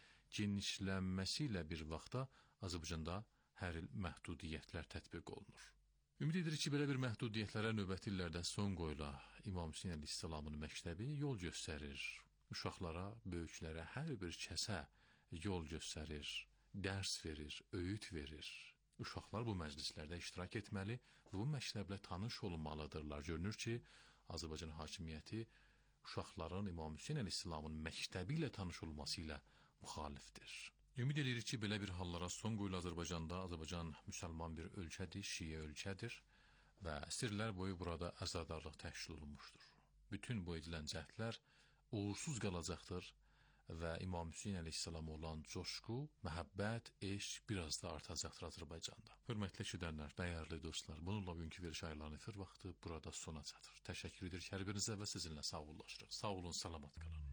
genişlənməsi ilə bir vaxtda Azərbaycanda hər il məhdudiyyətlər tətbiq olunur. Ümid edirik ki, belə bir məhdudiyyətlərə növbəti illərdə son qoyula. İmam Hüseyn əleyhissalamın məktəbi yol göstərir. Uşaqlara, böyüklərə, hər bir kəsə yol göstərir, dərs verir, öyüd verir. Uşaqlar bu məclislərdə iştirak etməli və bu məktəblə tanış olmalıdırlar. Görünür ki, Azərbaycan hakimiyyəti uşaqların İmam Hüseyn əleyhissalamın məktəbi ilə tanış olması ilə müxalifdir. Ümid edirik ki, belə bir hallara son qoyulu Azərbaycanda. Azərbaycan müsəlman bir ölkədir, şiə ölkədir və əsrlər boyu burada əzadarlıq təşkil olunmuşdur. Bütün bu edilən cəhdlər uğursuz qalacaqdır və İmam Hüseyn əleyhissalama olan coşqu, məhəbbət, eşq biraz da artacaqdır Azərbaycanda. Hörmətli eşidənlər, dəyərli dostlar, bununla bugünkü veriş aylarının efir vaxtı burada sona çatır. Təşəkkür edirik hər birinizə və sizinlə sağollaşırıq. Sağ olun, salamat qalın.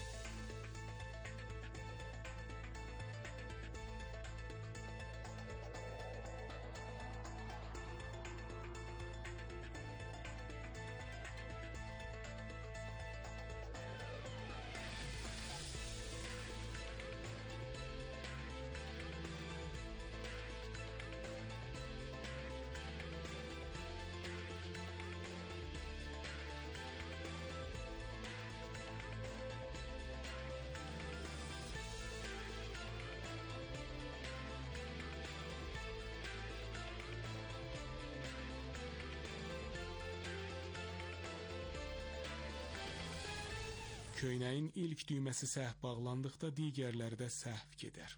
Köynəyin ilk düyməsi səhv bağlandıqda digərləri də səhv gedər.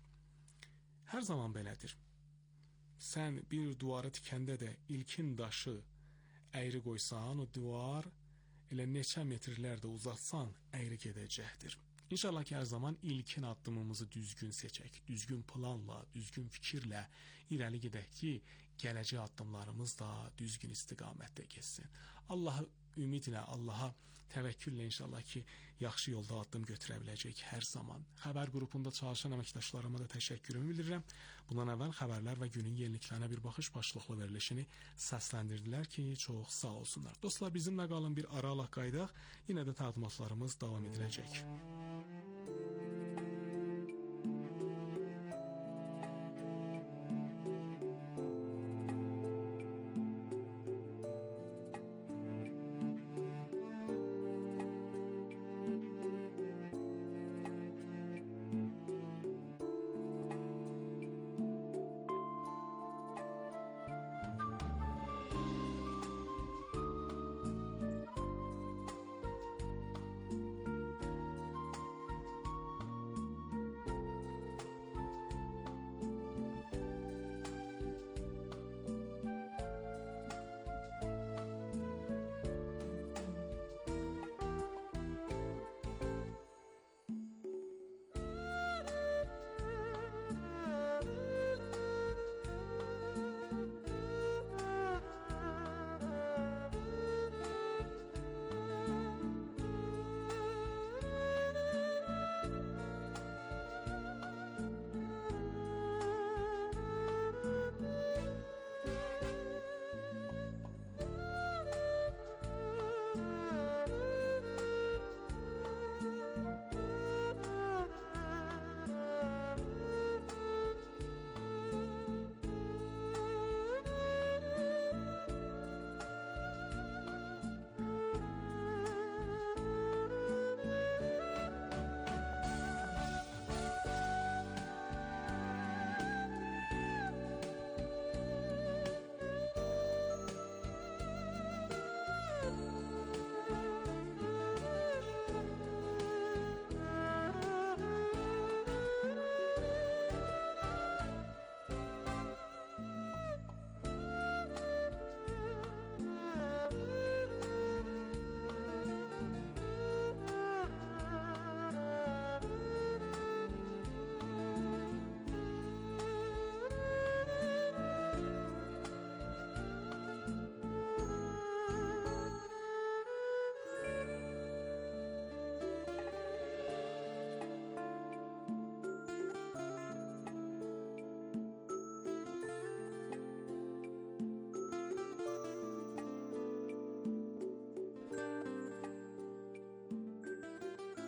Hər zaman belədir. Sən bir duvarı tikəndə də ilkin daşı əyri qoysan, o divar elə neçə metrlər də uzatsan əyri gedəcəkdir. İnşallah ki, hər zaman ilkin addımımızı düzgün seçək, düzgün planla, düzgün fikirlə irəli gedək ki, gələcək addımlarımız da düzgün istiqamətdə getsin. Allah'a ümidlə, Allah'a təvəkküllə inşallah ki, yaxşı yolda addım götürə biləcək hər zaman. Xəbər qrupunda çalışan əməkdaşlarıma da təşəkkürümü bildirirəm. Bundan əvvəl xəbərlər və günün yeniliklərinə bir baxış başlıqlı verilişini səsləndirdilər ki, çox sağ olsunlar. Dostlar, bizimlə qalın, bir aralıq qaydaq, yenə də təqdimatlarımız davam ediləcək.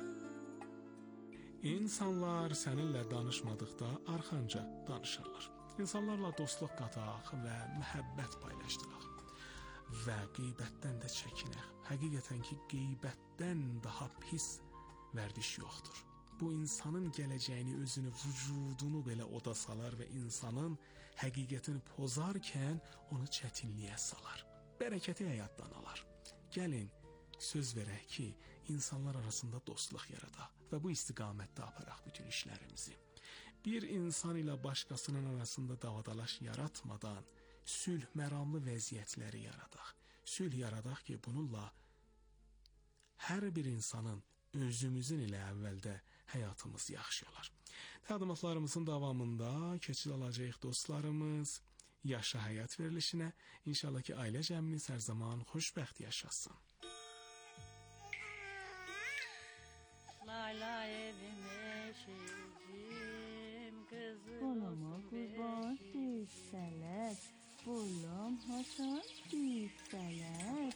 İnsanlar səninlə danışmadıqda arxanca danışırlar. İnsanlarla dostluq qataq və məhəbbət paylaşdıraq və qeybətdən də çəkinək. Həqiqətən ki, qeybətdən daha pis vərdiş yoxdur. Bu insanın gələcəyini, özünü, vücudunu belə oda salar və insanın həqiqətini pozarkən onu çətinliyə salar. Bərəkəti həyatdan alar. Gəlin, söz verək ki, insanlar arasında dostluq yaradaq və bu istiqamətdə aparaq bütün işlərimizi. Bir insan ilə başqasının arasında davadalaş yaratmadan sülh məramlı vəziyyətləri yaradaq. Sülh yaradaq ki, bununla hər bir insanın özümüzün ilə əvvəldə həyatımız yaxşı olar. Təqdimatlarımızın davamında keçid alacağıq dostlarımız Yaşa Həyat verilişinə. İnşallah ki, ailə cəminiz hər zaman xoşbəxt yaşasın. Layla evim eşicim kızım. Balama qurban düşsələr, bolam hasan düşsələr.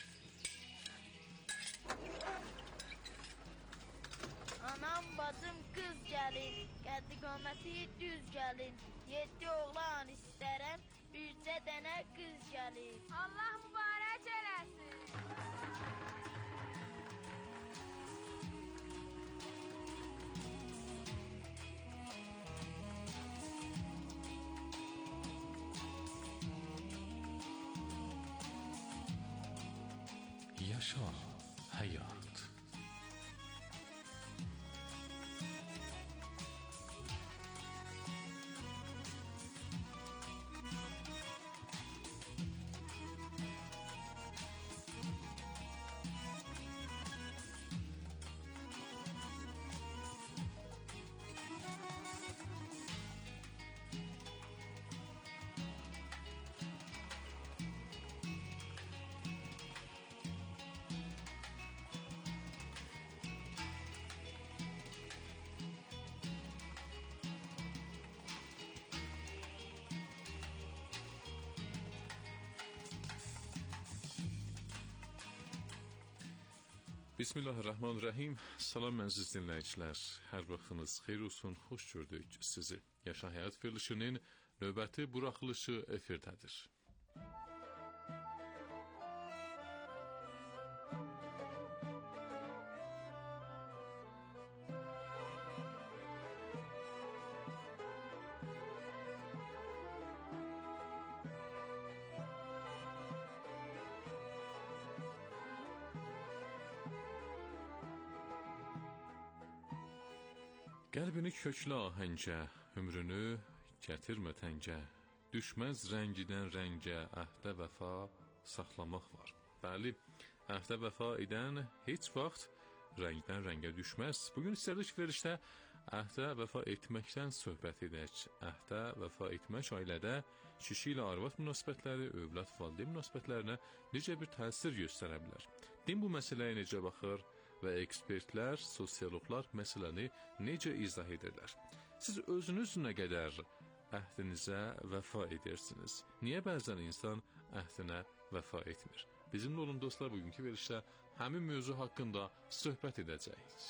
Anam bacım qız gəlin, qəddi qaməti düz gəlin. 7 oğlan istərəm, bircə dənə qız gəlin. Allah mübarək eləsin. Yaşa həyat. Bismillahirrahmanirrahim. Salam əziz dinləyicilər. Hər vaxtınız xeyir olsun, xoş gördük sizi. Yaşa Həyat verilişinin növbəti buraxılışı efirdədir. Qəlbini köklü ahəngə, ömrünü gətirmə təngə, düşməz rəngidən rəngə, əhdə vəfa saxlamaq var. Bəli, əhdə vəfa edən heç vaxt rəngdən rəngə düşməz. Bugün istərdik verilişdə əhdə vəfa etməkdən söhbət edək. Əhdə vəfa etmək ailədə kişi ilə arvad münasibətləri, övlad valideyn münasibətlərinə necə bir təsir göstərə bilər? Din bu məsələyə necə baxır? Və ekspertlər, sosioloqlar məsələni necə izah edirlər? Siz özünüz nə qədər əhdinizə vəfa edirsiniz? Niyə bəzən insan əhdinə vəfa etmir? Bizimlə olun dostlar, bugünkü verilişdə həmin mövzu haqqında söhbət edəcəyik.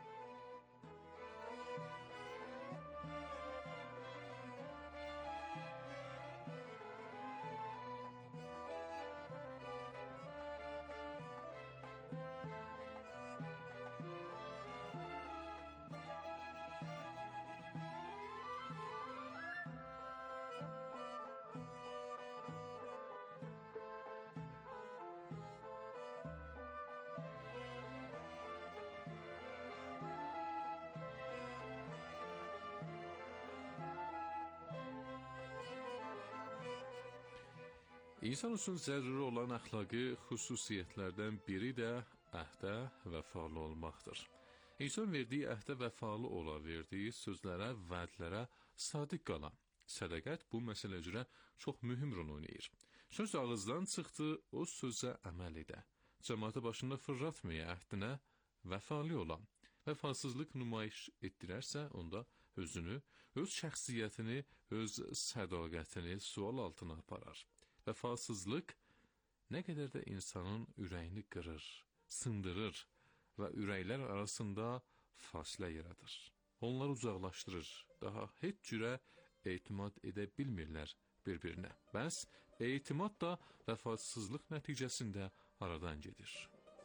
İnsan üçün zəruri olan əxlaqi xüsusiyyətlərdən biri də əhdə vəfalı olmaqdır. İnsan verdiyi əhdə vəfalı ola, verdiyi sözlərə, vədlərə sadiq qala. Sədaqət bu məsələ üzrə çox mühüm rol oynayır. Söz ağızdan çıxdı, o sözə əməl edə. Cəmaatı başında fırlatmaya, əhdinə vəfalı olan. Vəfasızlıq nümayiş etdirərsə, onda özünü, öz şəxsiyyətini, öz sədaqətini sual altına aparar. Vəfasızlıq nə qədər də insanın ürəyini qırır, sındırır və ürəklər arasında fasilə yaradır. Onları uzaqlaşdırır, daha heç cürə etimad edə bilmirlər bir-birinə. Bəs etimad da vəfasızlıq nəticəsində aradan gedir.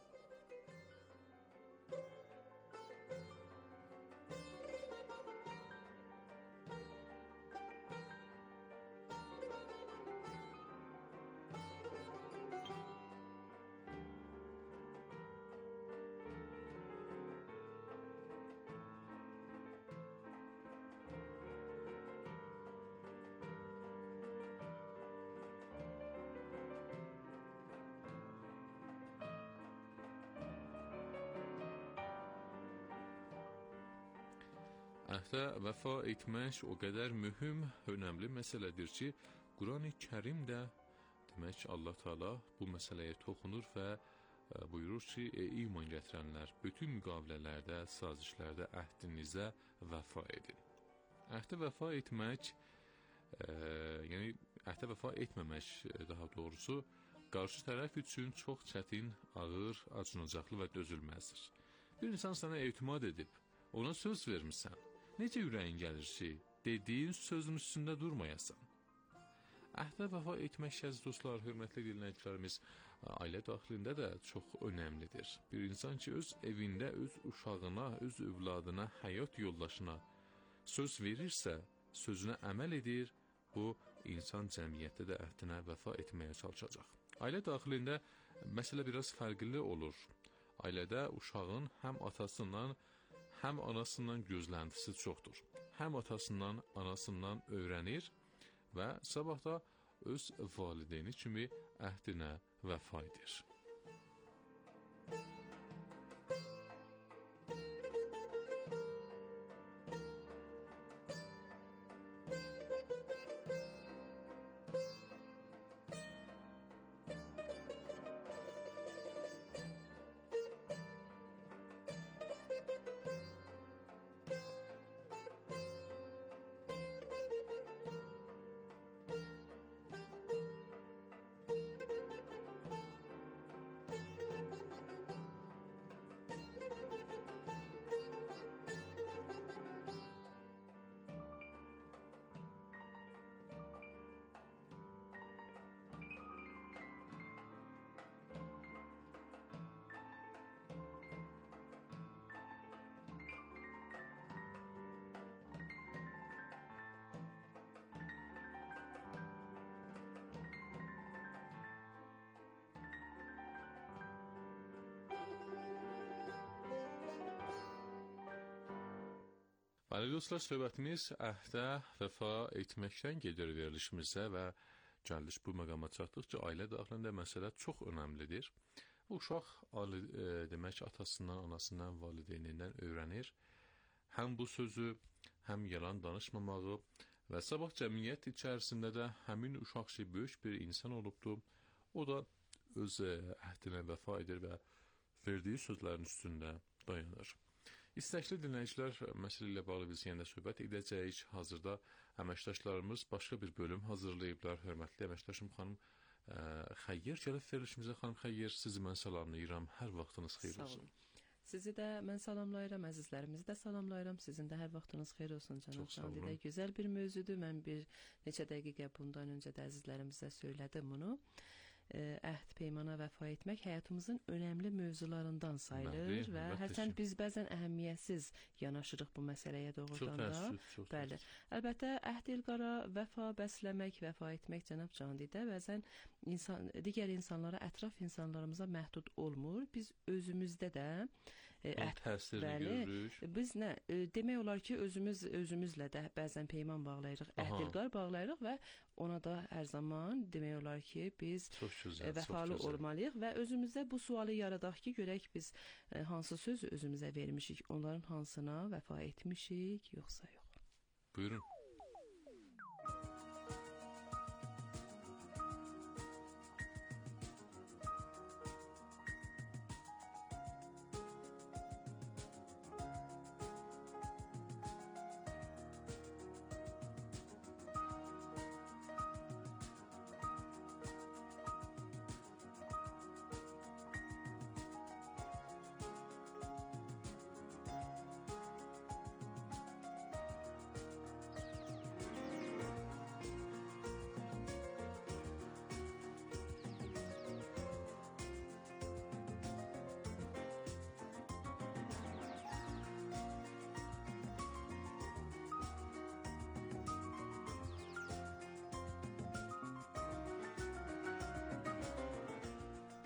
Əhdə vəfa etmək o qədər mühüm, önəmli məsələdir ki, Qurani Kərim də demək Allah Teala bu məsələyə toxunur və buyurur ki, iman gətirənlər bütün müqavilələrdə, sazişlərdə əhdinizə vəfa edin. Əhdə vəfa etmək, yəni əhdə vəfa etməmək daha doğrusu, qarşı tərəf üçün çox çətin, ağır, acınacaqlı və dözülməzdir. Bir insan sənə etimad edib, ona söz vermişsən. Necə ürəyin gəlir ki, dediyin sözün üstündə durmayasan? Əhdə vəfa etmək əziz dostlar, hörmətli dinləyicilərimiz, ailə daxilində də çox önəmlidir. Bir insan ki, öz evində, öz uşağına, öz övladına, həyat yoldaşına söz verirsə, sözünə əməl edir, bu insan cəmiyyətdə də əhdinə vəfa etməyə çalışacaq. Ailə daxilində məsələ biraz fərqli olur. Ailədə uşağın həm atasından, həm anasından gözləntisi çoxdur. Həm atasından, anasından öyrənir və sabah da öz valideyni kimi əhdinə vəfa edir. Bəli dostlar, söhbətimiz əhdə vəfa etməkdən gedir verilişimizə və gəldik bu məqama çatdıq ki, ailə daxilində məsələ çox önəmlidir. Uşaq demək atasından, anasından, valideynindən öyrənir. Həm bu sözü, həm yalan danışmamağı və sabah cəmiyyət içərisində də həmin uşaq ki, böyük bir insan olubdur. O da öz əhdinə vəfa edir və verdiyi sözlərin üstündə dayanır. İstəkli dinləyicilər, məsələ ilə bağlı biz yenə də söhbət edəcəyik. Hazırda əməkdaşlarımız başqa bir bölüm hazırlayıblar. Hörmətli əməkdaşım xanım Xəyyər gəlib verilişimizə. Xanım Xəyyər, sizi mən salamlayıram. Hər vaxtınız xeyir olsun. Sizi də mən salamlayıram, əzizlərimizi də salamlayıram. Sizin də hər vaxtınız xeyir olsun, cənab Candidə. Gözəl bir mövzudur. Mən bir neçə dəqiqə bundan öncə də əzizlərimizə söylədim bunu. Əhd peymana vəfa etmək həyatımızın önəmli mövzularından sayılır və hərçənd biz bəzən əhəmiyyətsiz yanaşırıq bu məsələyə doğrudan da. Bəli. Əlbəttə əhd ilqara vəfa bəsləmək, vəfa etmək cənab Candidə bəzən digər insanlara, ətraf insanlarımıza məhdud olmur. Biz özümüzdə də biz nə demək olar ki, özümüzlə də bəzən peyman bağlayırıq, əhd ilqar bağlayırıq və ona da hər zaman demək olar ki, biz vəfalı olmalıyıq və özümüzdə bu sualı yaradaq ki, görək biz hansı sözü özümüzə vermişik, onların hansına vəfa etmişik, yoxsa yox. Buyurun.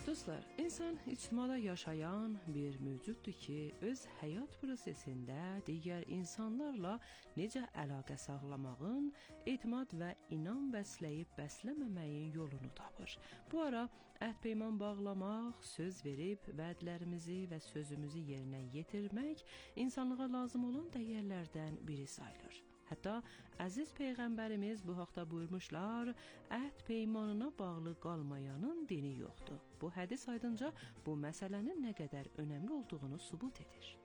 Dostlar, insan ictimada yaşayan bir mövcuddur ki, öz həyat prosesində digər insanlarla necə əlaqə saxlamağın, etimad və inam bəsləyib bəsləməməyin yolunu tapır. Bu ara əhd-peyman bağlamaq, söz verib vədlərimizi və sözümüzü yerinə yetirmək insanlığa lazım olan dəyərlərdən biri sayılır. Hətta əziz Peyğəmbərimiz bu haqda buyurmuşlar, əhd peymanına bağlı qalmayanın dini yoxdur. Bu hədis aydınca bu məsələnin nə qədər önəmli olduğunu sübut edir.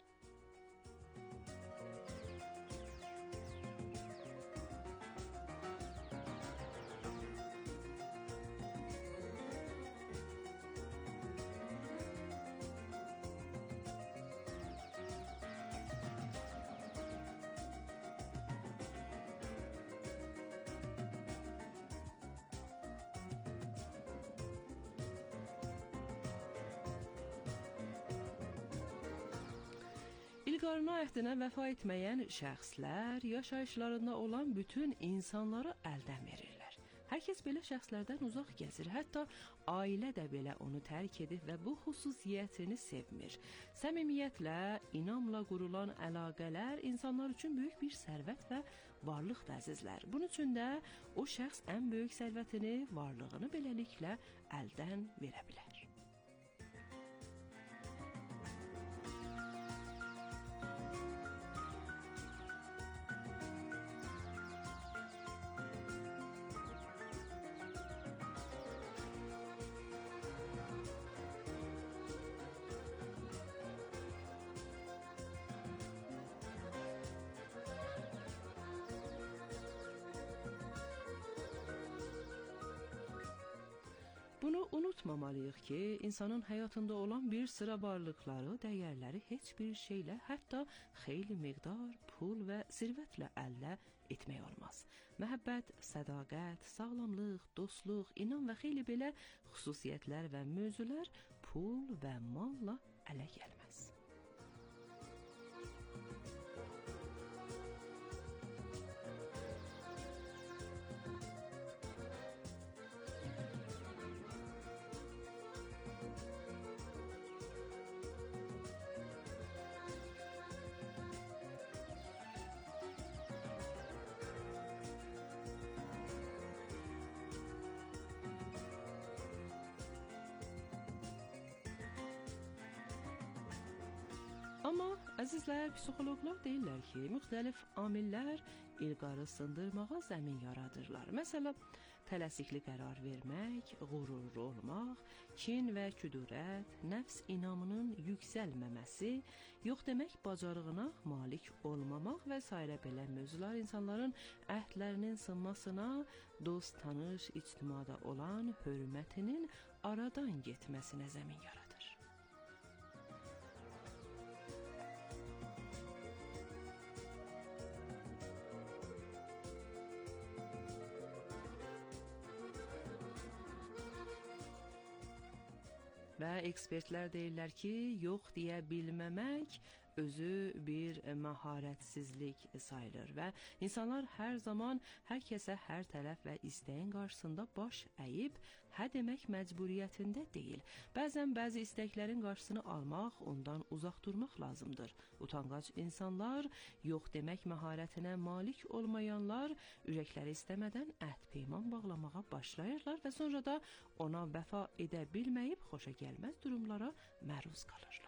İlqarına əhdinə vəfa etməyən şəxslər yaşayışlarında olan bütün insanları əldən verirlər. Hər kəs belə şəxslərdən uzaq gəzir, hətta ailə də belə onu tərk edir və bu xüsusiyyətini sevmir. Səmimiyyətlə, inamla qurulan əlaqələr insanlar üçün böyük bir sərvət və varlıqdır əzizlər. Bunun üçün də o şəxs ən böyük sərvətini, varlığını beləliklə əldən verə bilər. Bunu unutmamalıyıq ki, insanın həyatında olan bir sıra varlıqları, dəyərləri heç bir şeylə, hətta xeyli miqdar pul və sirvətlə əldə etmək olmaz. Məhəbbət, sədaqət, sağlamlıq, dostluq, inam və xeyli belə xüsusiyyətlər və mövzular pul və malla ələ gəlməz. Amma əzizlər, psixoloqlar deyirlər ki, müxtəlif amillər ilqarı sındırmağa zəmin yaradırlar. Məsələn, tələsikli qərar vermək, qürurlu olmaq, kin və küdurət, nəfs inamının yüksəlməməsi, yox demək bacarığına malik olmamaq və s. belə mövzular insanların əhdlərinin sınmasına, dost, tanış, ictimada olan hörmətinin aradan getməsinə zəmin yaradır. Və ekspertlər deyirlər ki, yox deyə bilməmək özü bir məharətsizlik sayılır və insanlar hər zaman hər kəsə hər tərəf və istəyin qarşısında baş əyib, hə demək məcburiyyətində deyil. Bəzən bəzi istəklərin qarşısını almaq, ondan uzaq durmaq lazımdır. Utanqac insanlar, yox demək məharətinə malik olmayanlar ürəkləri istəmədən əhd-peyman bağlamağa başlayırlar və sonra da ona vəfa edə bilməyib xoşa gəlməz durumlara məruz qalırlar.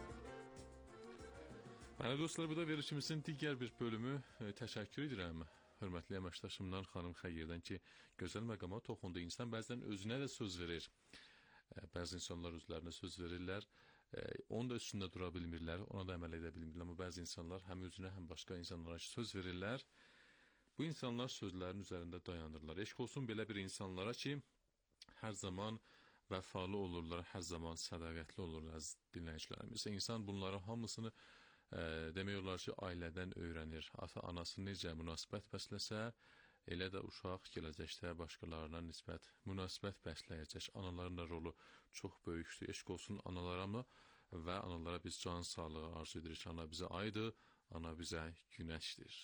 Bəli dostlar, bu da verilişimizin digər bir bölümü. Təşəkkür edirəm hörmətli əməkdaşımdan xanım Xəyyirdən ki, gözəl məqama toxundu. İnsan bəzən özünə də söz verir. Bəzi insanlar özlərinə söz verirlər. Onun da üstündə dura bilmirlər, ona da əməl edə bilmirlər. Amma bəzi insanlar həm özünə, həm başqa insanlara söz verirlər. Bu insanlar sözlərin üzərində dayanırlar. Eşq olsun belə bir insanlara ki, hər zaman vəfalı olurlar, hər zaman sədaqətli olurlar dinləyicilərimiz. İnsan bunların hamısını demək olar ki, ailədən öyrənir. Ata-anası necə münasibət bəsləsə, elə də uşaq gələcəkdə başqalarına nisbət münasibət bəsləyəcək. Anaların da rolu çox böyükdür. Eşq olsun analarına və analara biz can sağlığı arzu edirik. Ana bizə aydır, ana bizə günəşdir.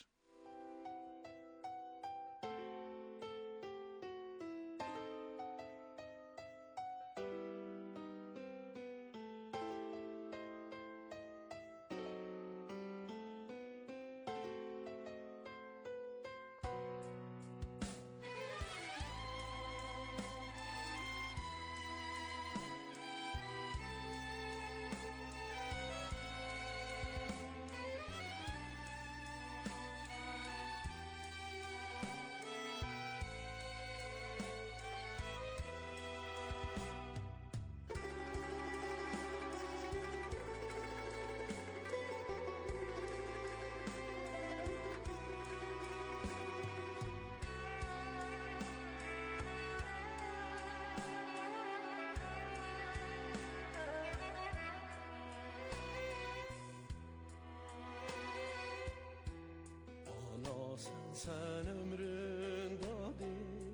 Sen ömrün dadı,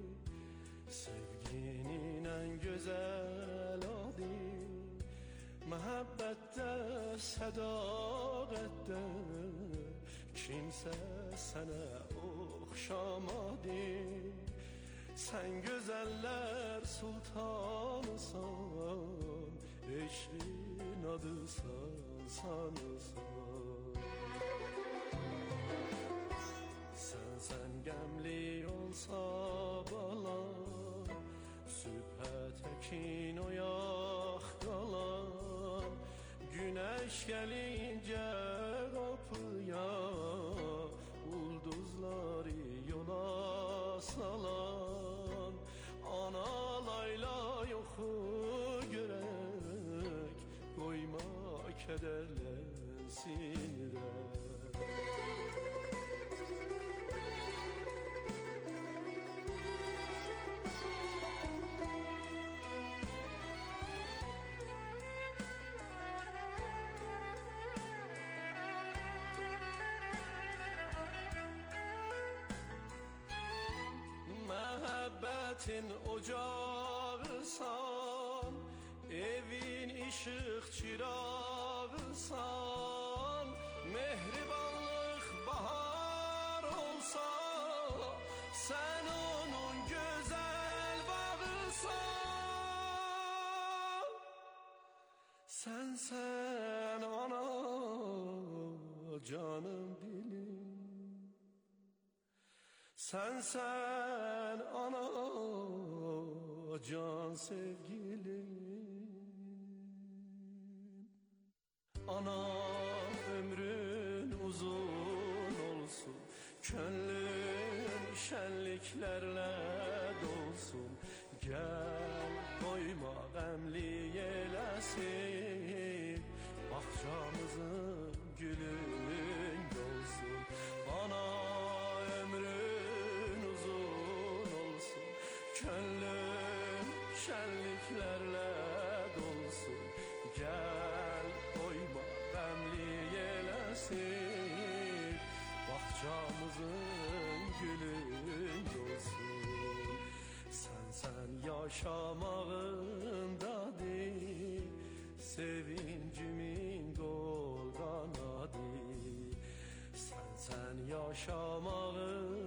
sevginin en güzel adı. Mehabbette, sadakette, kimse sana okşamadı. Sen güzeller sultanısan, eşrin adısan sanısan. Sen gemli olsa bala, sübhə tekin oyak kalan. Güneş gelince kapıya, ulduzları yola salan. Ana layla yoxu görək, koyma kederlensin ürək. Məhəbbətin ocağısan, evin işıq çırağısan. Mehribanlıq bahar olsa, sen onun güzel bağısan. Sen ana canım dilim. Sen ana can sevgilim. Ana ömrün uzun olsun, gönlün şenliklerle dolsun. Gel koyma qəmli eləsin, bahçamızın gülün dolsun. Ana ömrün uzun olsun, gönlün şenliklerle dolsun. Gel koyma qəmli eləsin, bahçamızın gülün dolsun. Sen yaşamağındadır, sevincimin kol kanadı. Sen yaşamağındadır,